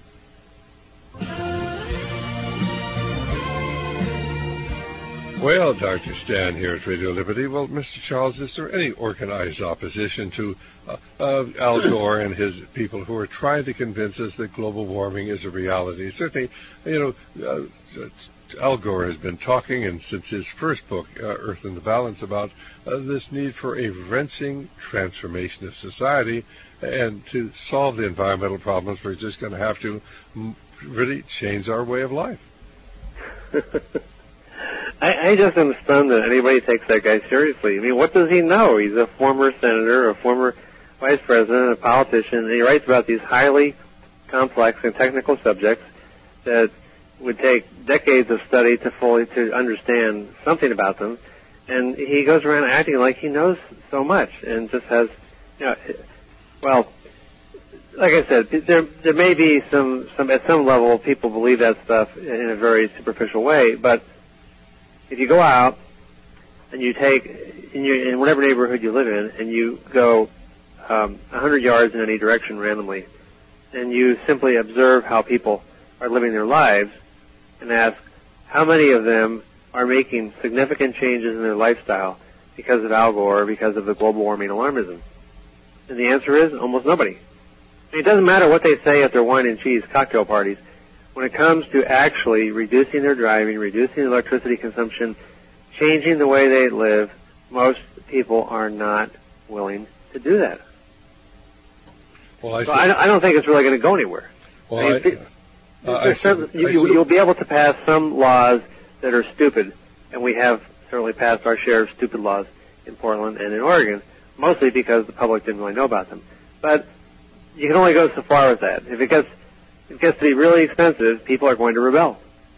Well, Doctor Stan here at Radio Liberty. Well, Mister Charles, is there any organized opposition to uh, uh, Al Gore and his people who are trying to convince us that global warming is a reality? Certainly, you know, uh, Al Gore has been talking, and since his first book, uh, Earth in the Balance, about uh, this need for a wrenching transformation of society, and to solve the environmental problems, we're just going to have to m- really change our way of life. I, I just am stunned that anybody takes that guy seriously. I mean, what does he know? He's a former senator, a former vice president, a politician, and he writes about these highly complex and technical subjects that would take decades of study to fully to understand something about them. And he goes around acting like he knows so much and just has, you know, well, like I said, there there may be some, some at some level people believe that stuff in a very superficial way, but if you go out and you take, in, your, in whatever neighborhood you live in, and you go um, one hundred yards in any direction randomly, and you simply observe how people are living their lives and ask how many of them are making significant changes in their lifestyle because of Al Gore or because of the global warming alarmism. And the answer is almost nobody. And it doesn't matter what they say at their wine and cheese cocktail parties. When it comes to actually reducing their driving, reducing electricity consumption, changing the way they live, most people are not willing to do that. Well, I, so I, I don't think it's really going to go anywhere. Well, I mean, I, uh, I some, should, you, I you'll be able to pass some laws that are stupid, and we have certainly passed our share of stupid laws in Portland and in Oregon, mostly because the public didn't really know about them. But you can only go so far with that. If it gets it gets to be really expensive, people are going to rebel.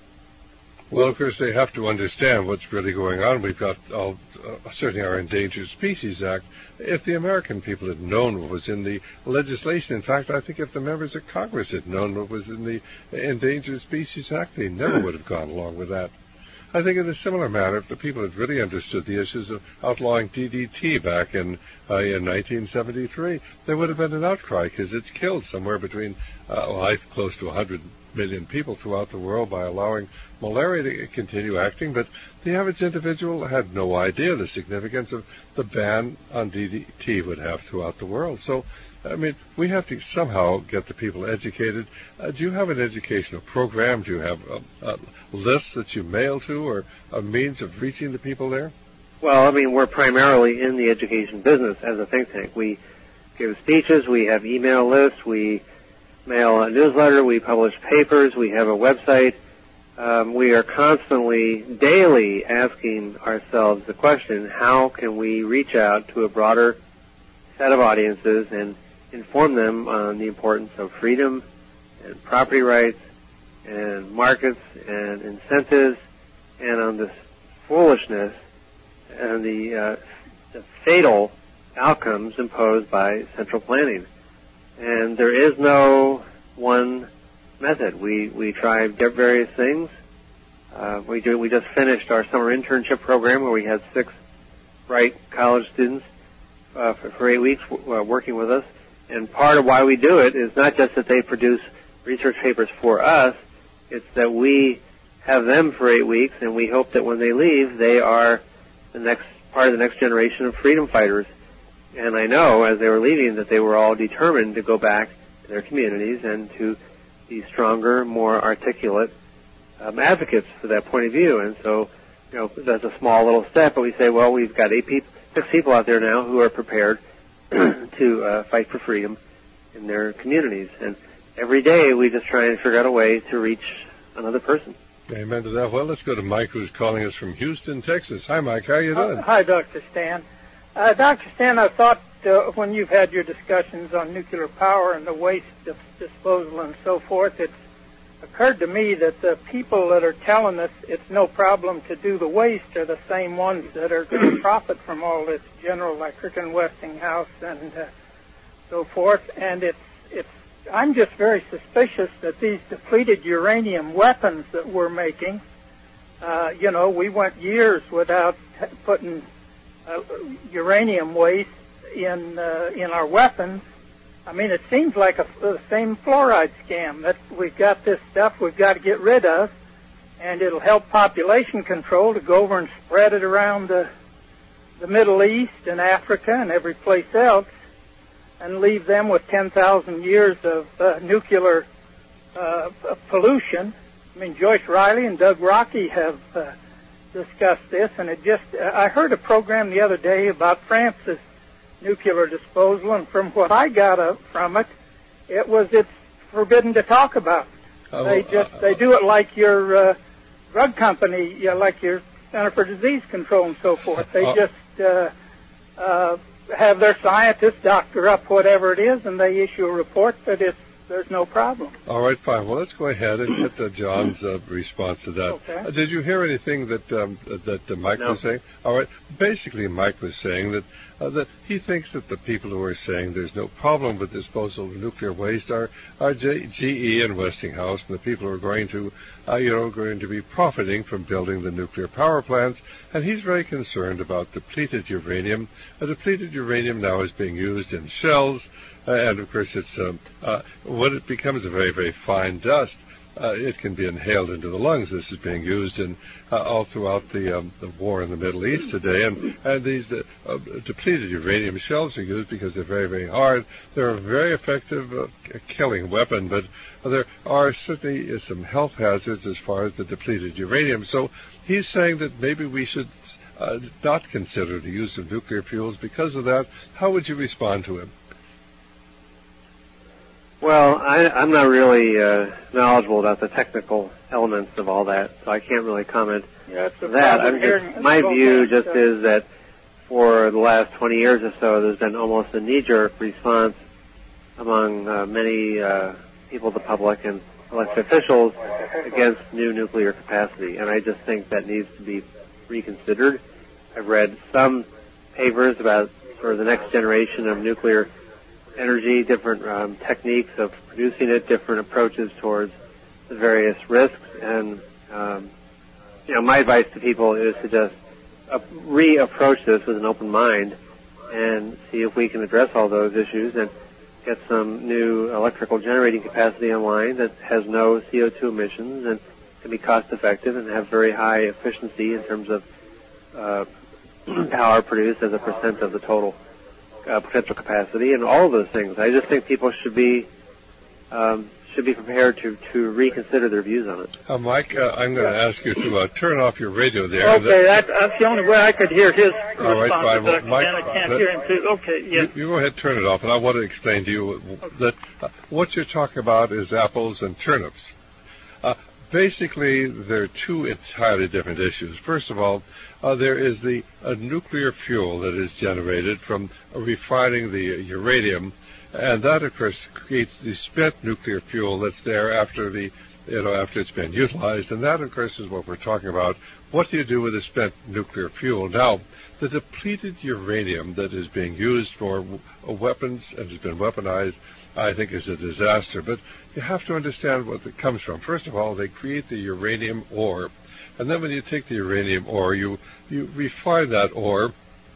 Well, of course, they have to understand what's really going on. We've got all, uh, certainly our Endangered Species Act. If the American people had known what was in the legislation, in fact, I think if the members of Congress had known what was in the Endangered Species Act, they never would have gone along with that. I think in a similar manner, if the people had really understood the issues of outlawing D D T back in uh, in nineteen seventy-three, there would have been an outcry because it's killed somewhere between uh, well, close to one hundred million people throughout the world by allowing malaria to continue acting. But the average individual had no idea the significance of the ban on D D T would have throughout the world. So, I mean, we have to somehow get the people educated. Uh, do you have an educational program? Do you have a, a list that you mail to or a means of reaching the people there? Well, I mean, we're primarily in the education business as a think tank. We give speeches, we have email lists, we mail a newsletter, we publish papers, we have a website. Um, we are constantly, daily asking ourselves the question, how can we reach out to a broader set of audiences and inform them on the importance of freedom and property rights and markets and incentives and on this foolishness and the, uh, the fatal outcomes imposed by central planning. And there is no one method. We we try various things. Uh, we do. We just finished our summer internship program where we had six bright college students uh, for, for eight weeks uh, working with us. And part of why we do it is not just that they produce research papers for us. It's that we have them for eight weeks, and we hope that when they leave, they are the next part of the next generation of freedom fighters. And I know as they were leaving that they were all determined to go back to their communities and to be stronger, more articulate um, advocates for that point of view. And so, you know, that's a small little step, but we say, well, we've got eight people, six people out there now who are prepared to uh, fight for freedom in their communities. And every day we just try and figure out a way to reach another person. Amen to that. Well, let's go to Mike, who's calling us from Houston, Texas. Hi, Mike. How are you doing? Uh, hi, Doctor Stan. Uh, Doctor Stan, I thought uh, when you've had your discussions on nuclear power and the waste of disposal and so forth, it's occurred to me that the people that are telling us it's no problem to do the waste are the same ones that are going to profit from all this, General Electric and Westinghouse and uh, so forth. And it's it's I'm just very suspicious that these depleted uranium weapons that we're making, uh, you know, we went years without putting Uh, uranium waste in uh, in our weapons. I mean, it seems like a, the same fluoride scam that we've got this stuff we've got to get rid of, and it'll help population control to go over and spread it around the the Middle East and Africa and every place else, and leave them with ten thousand years of uh, nuclear uh, pollution. I mean, Joyce Riley and Doug Rockey have Uh, discuss this, and it just, I heard a program the other day about France's nuclear disposal, and from what I got up from it, it was it's forbidden to talk about. Oh, they just, uh, they do it like your uh, drug company, you know, like your Center for Disease Control and so forth. They uh, just uh, uh, have their scientists doctor up whatever it is, and they issue a report that it's there's no problem. All right, fine. Well, let's go ahead and get uh, John's uh, response to that. Okay. Uh, did you hear anything that um, that uh, Mike no. was saying? All right. Basically, Mike was saying that uh, that he thinks that the people who are saying there's no problem with disposal of nuclear waste are are G E and Westinghouse, and the people who are going to uh, you know going to be profiting from building the nuclear power plants. And he's very concerned about depleted uranium. Uh, depleted uranium now is being used in shells. Uh, and, of course, it's um, uh, when it becomes a very, very fine dust, uh, it can be inhaled into the lungs. This is being used in uh, all throughout the, um, the war in the Middle East today. And, and these uh, uh, depleted uranium shells are used because they're very, very hard. They're a very effective uh, killing weapon, but there are certainly uh, some health hazards as far as the depleted uranium. So he's saying that maybe we should uh, not consider the use of nuclear fuels because of that. How would you respond to him? Well, I, I'm not really uh, knowledgeable about the technical elements of all that, so I can't really comment yeah, on that. I'm just, my view just is that for the last twenty years or so, there's been almost a knee-jerk response among uh, many uh, people, the public, and elected officials against new nuclear capacity. And I just think that needs to be reconsidered. I've read some papers about sort of the next generation of nuclear energy, different um, techniques of producing it, different approaches towards the various risks. And, um, you know, my advice to people is to just uh, reapproach this with an open mind and see if we can address all those issues and get some new electrical generating capacity online that has no C O two emissions and can be cost effective and have very high efficiency in terms of uh, power produced as a percent of the total uh, potential capacity and all of those things. I just think people should be um, should be prepared to, to reconsider their views on it. Uh, Mike, uh, I'm going to ask you to uh, turn off your radio there. Okay, that, that's the only way I could hear his all right, fine. response. Well, Mike, and I can't that, hear him too. Okay, yes. You, you go ahead and turn it off, and I want to explain to you Okay. that uh, what you're talking about is apples and turnips. Uh, basically, there are two entirely different issues. First of all, uh, there is the uh, nuclear fuel that is generated from uh, refining the uh, uranium, and that, of course, creates the spent nuclear fuel that's there after the, you know, after it's been utilized. And that, of course, is what we're talking about. What do you do with the spent nuclear fuel? Now, the depleted uranium that is being used for w- weapons and has been weaponized, I think, is a disaster. But you have to understand what it comes from. First of all, they create the uranium ore. And then when you take the uranium ore, you, you refine that ore,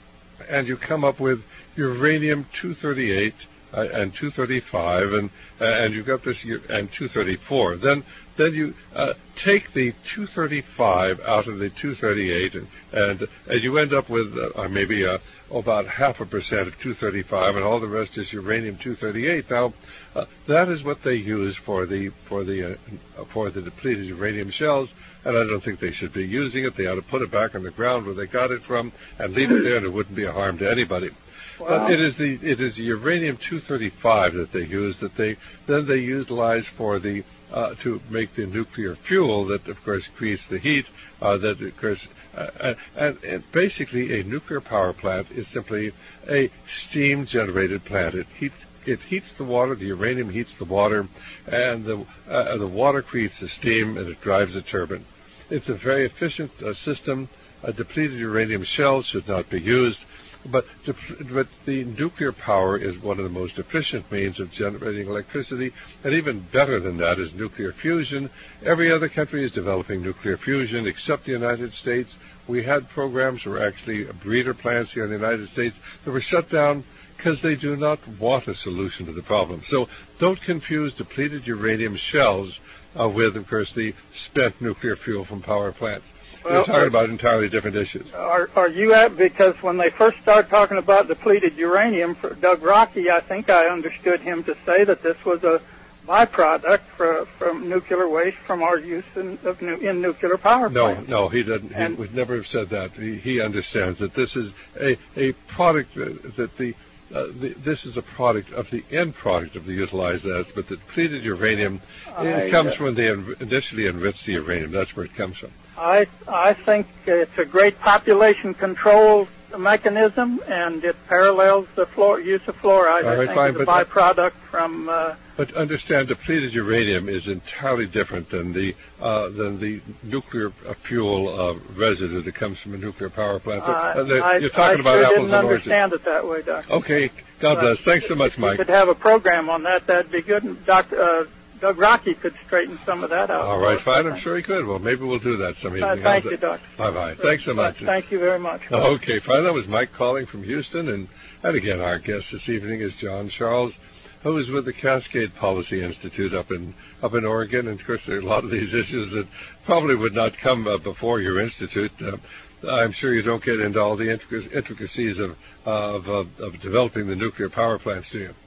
and you come up with uranium two thirty-eight, Uh, and two thirty-five, and uh, and you've got this, and two thirty-four. Then then you uh, take the two thirty-five out of the two thirty-eight, and and, and you end up with uh, maybe uh, about half a percent of two thirty-five, and all the rest is uranium two thirty-eight. Now, uh, that is what they use for the for the uh, for the depleted uranium shells, and I don't think they should be using it. They ought to put it back on the ground where they got it from and leave it there, and it wouldn't be a harm to anybody. Wow. But it is the it is the uranium two thirty-five that they use that they then they utilize for the uh, to make the nuclear fuel that of course creates the heat uh, that of course uh, and, and basically a nuclear power plant is simply a steam generated plant. It heats it heats the water, the uranium heats the water, and the uh, the water creates the steam and it drives a turbine. It's a very efficient uh, system. Uh, depleted uranium shells should not be used. But, but the nuclear power is one of the most efficient means of generating electricity, and even better than that is nuclear fusion. Every other country is developing nuclear fusion except the United States. We had programs where actually breeder plants here in the United States that were shut down because they do not want a solution to the problem. So don't confuse depleted uranium shells uh, with, of course, the spent nuclear fuel from power plants. We're talking about entirely different issues. Are, are you at, because when they first started talking about depleted uranium, for Doug Rockey, I think I understood him to say that this was a byproduct for, from nuclear waste from our use in, of nu, in nuclear power plants. No, no, he didn't. He would never have said that. He, he understands that this is a, a product that, that the Uh, the, this is a product of the end product of the utilized as, but the depleted uranium, it I, comes uh, when they en- initially enrich the uranium. That's where it comes from. I I think it's a great population control mechanism, and it parallels the fluor, use of fluoride. All I right, think fine, is a but, byproduct from. Uh, but understand, depleted uranium is entirely different than the uh, than the nuclear uh, fuel uh, residue that comes from a nuclear power plant. So, uh, uh, I, you're talking I about sure apples didn't and oranges. understand it that way, Doctor. Okay, God But bless. Thanks so much, if Mike. We could have a program on that. That'd be good. Doctor Uh, Doug Rockey could straighten some of that out. All right, fine. I'm sure he could. Well, maybe we'll do that some evening. Uh, thank you, Doctor Bye-bye. Thanks so much. Thank you very much. Okay, fine. That was Mike calling from Houston. And, and again, our guest this evening is John Charles, who is with the Cascade Policy Institute up in up in Oregon. And, of course, there are a lot of these issues that probably would not come uh, before your institute. Uh, I'm sure you don't get into all the intricacies of, of, of, of developing the nuclear power plants, do you?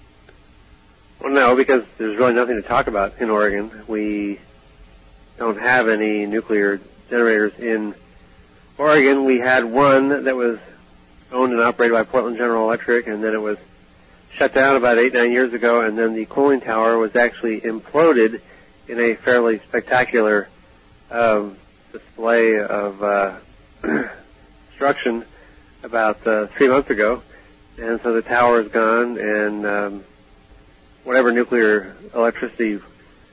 Well, no, because there's really nothing to talk about in Oregon. We don't have any nuclear generators in Oregon. We had one that was owned and operated by Portland General Electric, and then it was shut down about eight, nine years ago, and then the cooling tower was actually imploded in a fairly spectacular um, display of uh, destruction about uh, three months ago. And so the tower is gone, and um, whatever nuclear electricity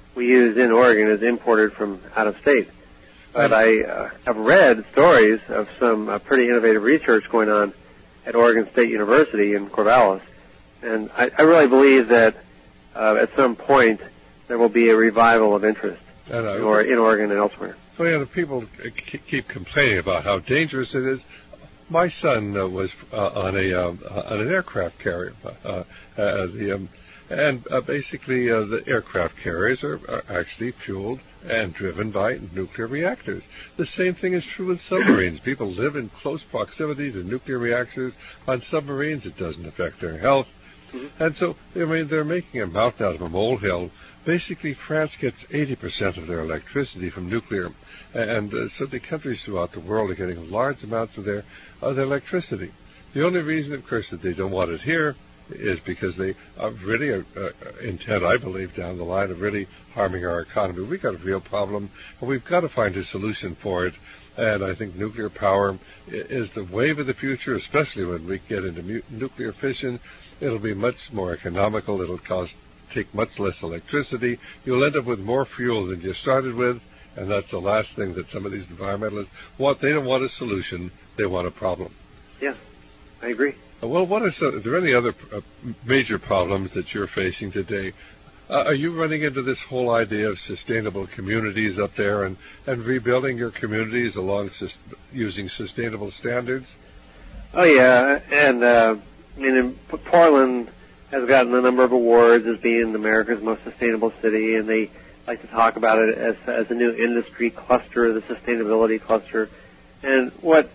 we use in Oregon is imported from out of state. But I uh, have read stories of some uh, pretty innovative research going on at Oregon State University in Corvallis, and I, I really believe that uh, at some point there will be a revival of interest in, or, in Oregon and elsewhere. So, yeah, the people keep complaining about how dangerous it is. My son uh, was uh, on a uh, on an aircraft carrier, uh, uh, the, um, and uh, basically uh, the aircraft carriers are, are actually fueled and driven by nuclear reactors. The same thing is true with submarines. People live in close proximity to nuclear reactors. On submarines, it doesn't affect their health. Mm-hmm. And so, I mean, they're making a mountain out of a molehill. Basically, France gets eighty percent of their electricity from nuclear. And uh, so the countries throughout the world are getting large amounts of their, of their electricity. The only reason, of course, that they don't want it here is because they are really uh, uh, intent, I believe, down the line of really harming our economy. We've got a real problem, and we've got to find a solution for it. And I think nuclear power is the wave of the future, especially when we get into mu- nuclear fission. It'll be much more economical. It'll cost take much less electricity. You'll end up with more fuel than you started with, and that's the last thing that some of these environmentalists want. They don't want a solution. They want a problem. Yeah, I agree. Well, what are, some, are there any other uh, major problems that you're facing today? Uh, are you running into this whole idea of sustainable communities up there and, and rebuilding your communities along sus- using sustainable standards? Oh, yeah, and uh, I mean, in P- Portland has gotten a number of awards as being America's most sustainable city, and they like to talk about it as, as a new industry cluster, the sustainability cluster. And what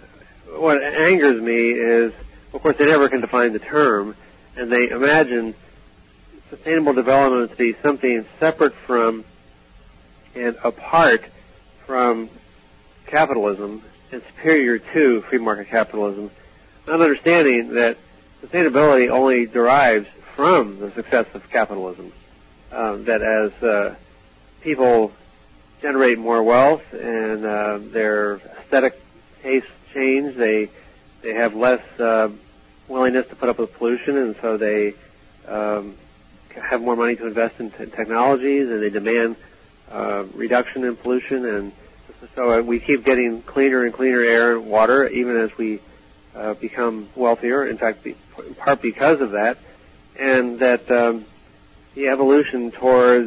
what angers me is, of course, they never can define the term, and they imagine sustainable development to be something separate from and apart from capitalism and superior to free market capitalism, not understanding that sustainability only derives from the success of capitalism. Um, that as uh, people generate more wealth and uh, their aesthetic tastes change, they they have less uh, willingness to put up with pollution, and so they um, have more money to invest in t- technologies, and they demand uh, reduction in pollution, and so we keep getting cleaner and cleaner air and water, even as we uh, become wealthier. In fact, be, in part because of that, and that um, the evolution towards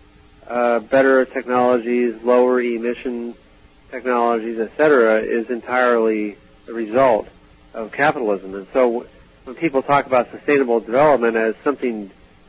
uh, better technologies, lower emission technologies, et cetera, is entirely the result of capitalism. And so when people talk about sustainable development as something,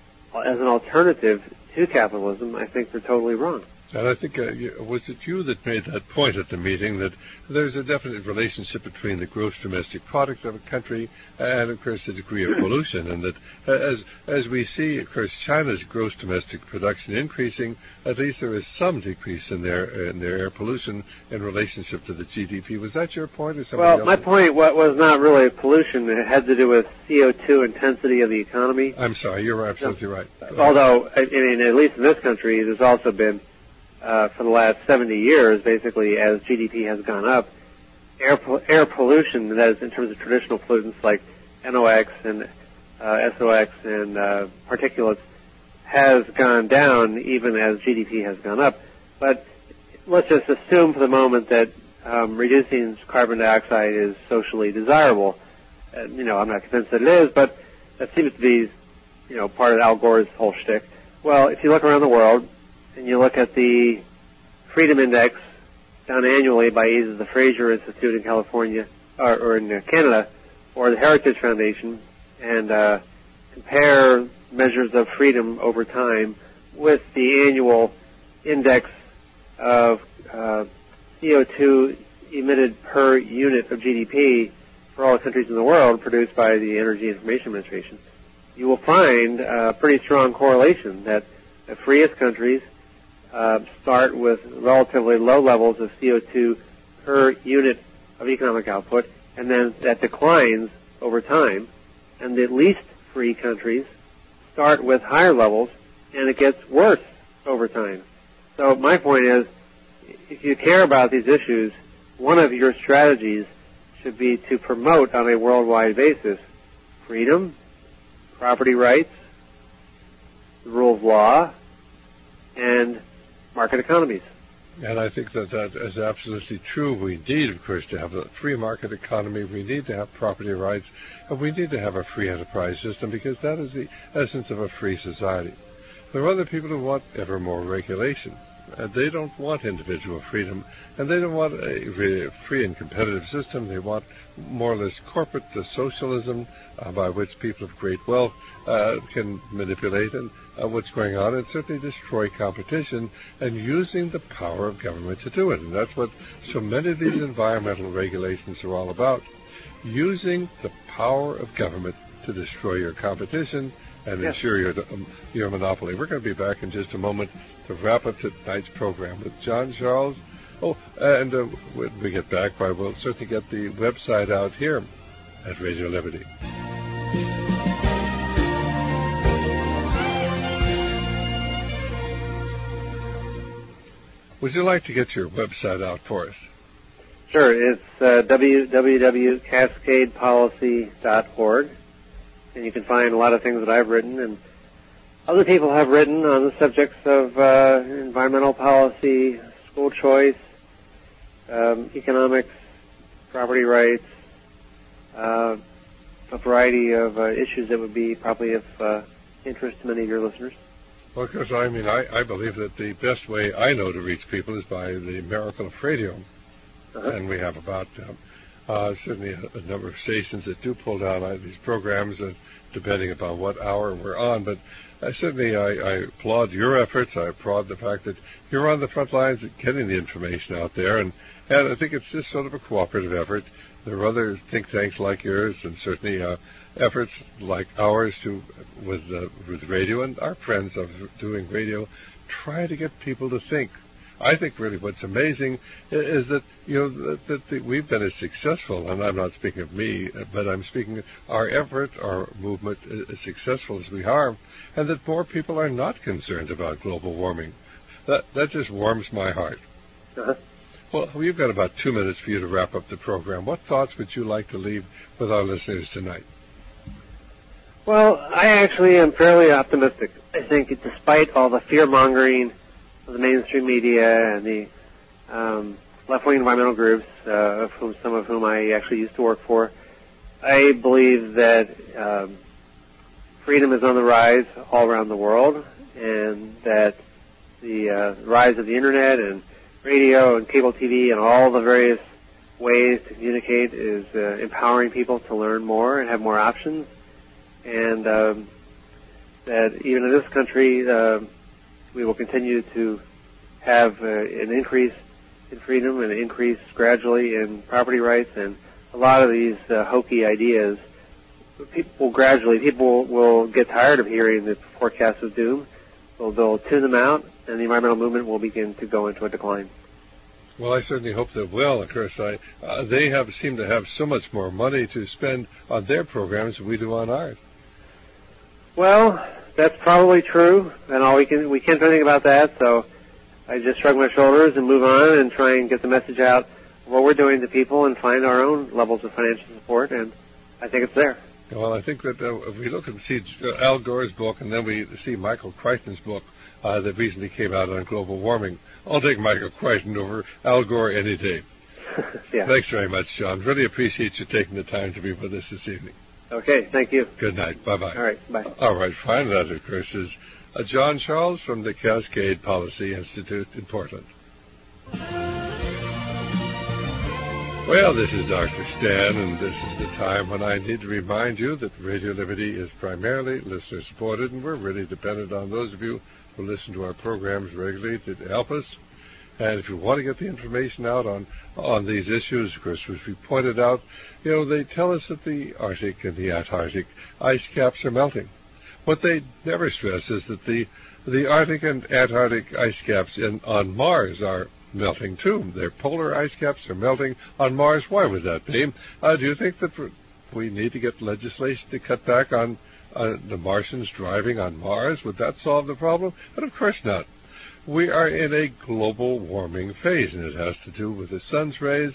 as an alternative to capitalism, I think they're totally wrong. And I think, uh, was it you that made that point at the meeting, that there's a definite relationship between the gross domestic product of a country and, of course, the degree of pollution, and that as as we see, of course, China's gross domestic production increasing, at least there is some decrease in their in their air pollution in relationship to the G D P. Was that your point, or something Well, else? my point what was not really pollution. It had to do with C O two intensity of the economy. I'm sorry, you're absolutely right. Although, I mean, at least in this country, there's also been Uh, for the last seventy years, basically, as G D P has gone up, air po- air pollution, that is in terms of traditional pollutants like N O X and uh, S O X and uh, particulates, has gone down even as G D P has gone up. But let's just assume for the moment that um, reducing carbon dioxide is socially desirable. And, you know, I'm not convinced that it is, but that seems to be, you know, part of Al Gore's whole shtick. Well, if you look around the world, and you look at the Freedom Index done annually by either the Fraser Institute in California or, or in Canada or the Heritage Foundation, and uh, compare measures of freedom over time with the annual index of uh, C O two emitted per unit of G D P for all the countries in the world produced by the Energy Information Administration, you will find a pretty strong correlation that the freest countries Uh, start with relatively low levels of C O two per unit of economic output, and then that declines over time. And the least free countries start with higher levels, and it gets worse over time. So my point is, if you care about these issues, one of your strategies should be to promote on a worldwide basis freedom, property rights, the rule of law, and market economies. And I think that that is absolutely true. We need, of course, to have a free market economy. We need to have property rights. And we need to have a free enterprise system because that is the essence of a free society. There are other people who want ever more regulation. And they don't want individual freedom, and they don't want a free and competitive system. They want more or less corporate socialism uh, by which people of great wealth uh, can manipulate and, uh, what's going on and certainly destroy competition and using the power of government to do it. And that's what so many of these environmental regulations are all about, using the power of government to destroy your competition and yes. ensure your, um, your monopoly. We're going to be back in just a moment to wrap up tonight's program with John Charles. Oh, and uh, when we get back, I will certainly get the website out here at Radio Liberty. Would you like to get your website out for us? Sure. It's uh, w w w dot cascade policy dot org. And you can find a lot of things that I've written and other people have written on the subjects of uh, environmental policy, school choice, um, economics, property rights, uh, a variety of uh, issues that would be probably of uh, interest to many of your listeners. Well, because I mean, I, I believe that the best way I know to reach people is by the miracle of radio. Uh-huh. And we have about... Uh, Uh, certainly a, a number of stations that do pull down uh, these programs, uh, depending upon what hour we're on. But uh, certainly I, I applaud your efforts. I applaud the fact that you're on the front lines of getting the information out there. And, and I think it's just sort of a cooperative effort. There are other think tanks like yours and certainly uh, efforts like ours to, with, uh, with radio and our friends of doing radio, try to get people to think. I think really what's amazing is that, you know, that, that the, we've been as successful, and I'm not speaking of me, but I'm speaking of our effort, our movement, as successful as we are, and that more people are not concerned about global warming. That that just warms my heart. Uh-huh. Well, we've got about two minutes for you to wrap up the program. What thoughts would you like to leave with our listeners tonight? Well, I actually am fairly optimistic. I think despite all the fear-mongering of the mainstream media and the um, left-wing environmental groups, uh, of whom some of whom I actually used to work for, I believe that um, freedom is on the rise all around the world, and that the uh, rise of the internet and radio and cable T V and all the various ways to communicate is uh, empowering people to learn more and have more options, and um, that even in this country, uh, we will continue to have uh, an increase in freedom and an increase gradually in property rights, and a lot of these uh, hokey ideas, people gradually, people will get tired of hearing the forecasts of doom. So they'll tune them out, and the environmental movement will begin to go into a decline. Well, I certainly hope they will. Of course, I, uh, they have seem to have so much more money to spend on their programs than we do on ours. Well, that's probably true, and all we can we can't do anything about that. So I just shrug my shoulders and move on and try and get the message out of what we're doing to people and find our own levels of financial support. And I think it's there. Well, I think that uh, if we look and see Al Gore's book, and then we see Michael Crichton's book uh, that recently came out on global warming, I'll take Michael Crichton over Al Gore any day. Yeah. Thanks very much, John. Really appreciate you taking the time to be with us this evening. Okay, thank you. Good night. Bye-bye. All right, bye. All right, finally, that, of course, is uh, John Charles from the Cascade Policy Institute in Portland. Well, this is Doctor Stan, and this is the time when I need to remind you that Radio Liberty is primarily listener-supported, and we're really dependent on those of you who listen to our programs regularly to help us. And if you want to get the information out on, on these issues, of course, as we pointed out, you know, they tell us that the Arctic and the Antarctic ice caps are melting. What they never stress is that the the Arctic and Antarctic ice caps in, on Mars are melting too. Their polar ice caps are melting on Mars. Why would that be? Uh, do you think that we need to get legislation to cut back on uh, the Martians driving on Mars? Would that solve the problem? But of course not. We are in a global warming phase, and it has to do with the sun's rays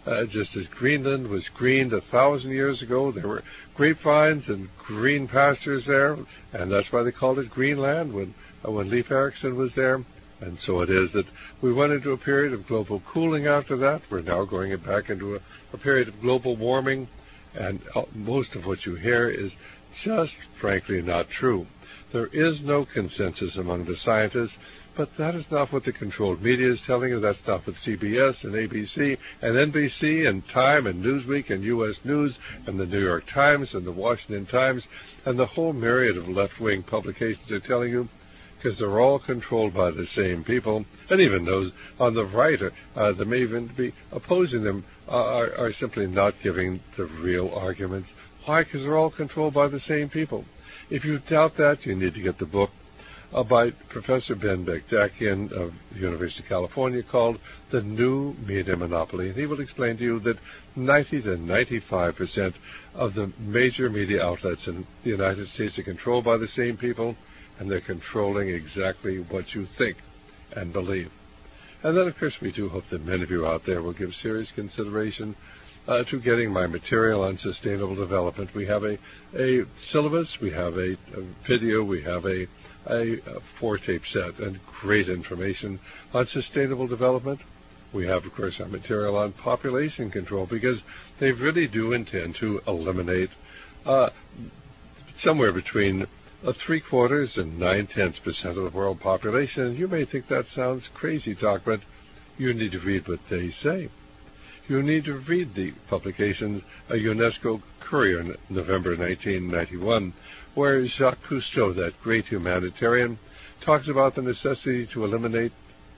Uh, just as Greenland was greened a thousand years ago, there were grapevines and green pastures there, and that's why they called it Greenland when, uh, when Leif Erikson was there. And so it is that we went into a period of global cooling after that. We're now going back into a, a period of global warming, and uh, most of what you hear is just, frankly, not true. There is no consensus among the scientists, but that is not what the controlled media is telling you. That's not what C B S and A B C and N B C and Time and Newsweek and U S News and the New York Times and the Washington Times and the whole myriad of left-wing publications are telling you, because they're all controlled by the same people, and even those on the right uh, that may even be opposing them uh, are, are simply not giving the real arguments. Why? Because they're all controlled by the same people. If you doubt that, you need to get the book uh, by Professor Ben Bekdakian of the University of California called The New Media Monopoly. And he will explain to you that ninety to ninety-five percent of the major media outlets in the United States are controlled by the same people, and they're controlling exactly what you think and believe. And then, of course, we do hope that many of you out there will give serious consideration uh, to getting my material on sustainable development. We have a, a syllabus, we have a, a video, we have a, a, a four-tape set, and great information on sustainable development. We have, of course, our material on population control, because they really do intend to eliminate uh, somewhere between Uh, three quarters and nine tenths percent of the world population. And you may think that sounds crazy talk, but you need to read what they say. You need to read the publication, a UNESCO Courier in November nineteen ninety-one, where Jacques Cousteau, that great humanitarian, talks about the necessity to eliminate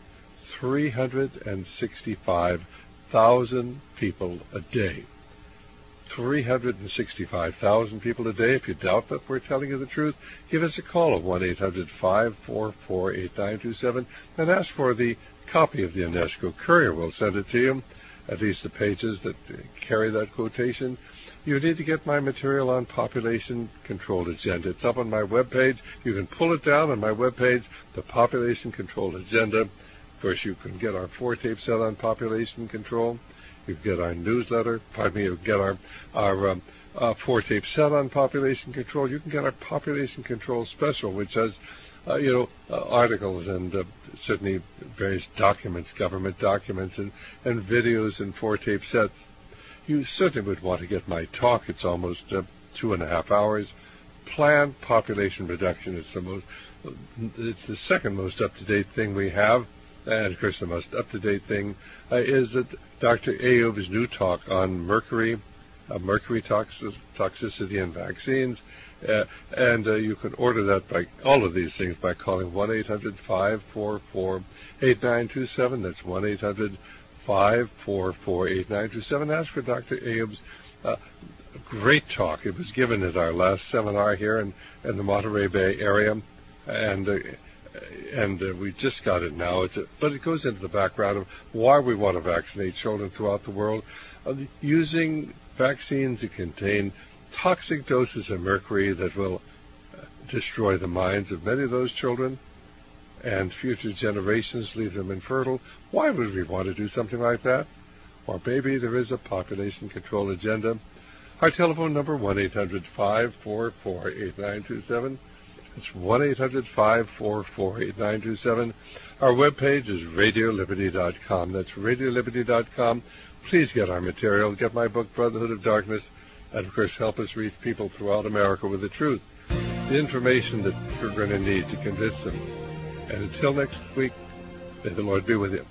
three hundred sixty-five thousand people a day. three hundred sixty-five thousand people a day. If you doubt that we're telling you the truth, give us a call at one eight hundred, five four four, eight nine two seven and ask for the copy of the UNESCO Courier. We'll send it to you, at least the pages that carry that quotation. You need to get my material on population control agenda. It's up on my webpage. You can pull it down on my webpage, the population control agenda. Of course, you can get our four-tape set on population control. You can get our newsletter, pardon me, you can get our, our um, uh, four-tape set on population control. You can get our population control special, which has, uh, you know, uh, articles and uh, certainly various documents, government documents, and, and videos and four-tape sets. You certainly would want to get my talk. It's almost uh, two and a half hours. Planned population reduction is the most, it's the second most up-to-date thing we have. And, of course, the most up-to-date thing uh, is that Doctor Ayoub's new talk on mercury, uh, mercury toxic- toxicity and vaccines. Uh, and uh, you can order that by all of these things by calling one eight hundred, five four four, eight nine two seven. That's one eight hundred, five four four, eight nine two seven. Ask for Doctor Ayoub's uh, great talk. It was given at our last seminar here in, in the Monterey Bay area. And uh, And uh, we just got it now. It's a, but it goes into the background of why we want to vaccinate children throughout the world. Uh, using vaccines that contain toxic doses of mercury that will uh, destroy the minds of many of those children and future generations, leave them infertile. Why would we want to do something like that? Or maybe there is a population control agenda. Our telephone number, one eight hundred, five four four, eight nine two seven. It's one eight hundred, five four four, eight nine two seven. Our webpage is radio liberty dot com. That's radio liberty dot com. Please get our material. Get my book, Brotherhood of Darkness. And, of course, help us reach people throughout America with the truth, the information that we're going to need to convince them. And until next week, may the Lord be with you.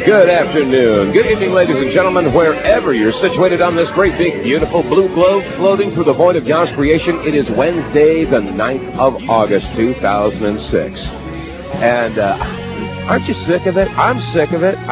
Good afternoon. Good evening, ladies and gentlemen, wherever you're situated on this great, big, beautiful blue globe floating through the void of God's creation. It is Wednesday, the ninth of August, two thousand six. And uh, aren't you sick of it? I'm sick of it.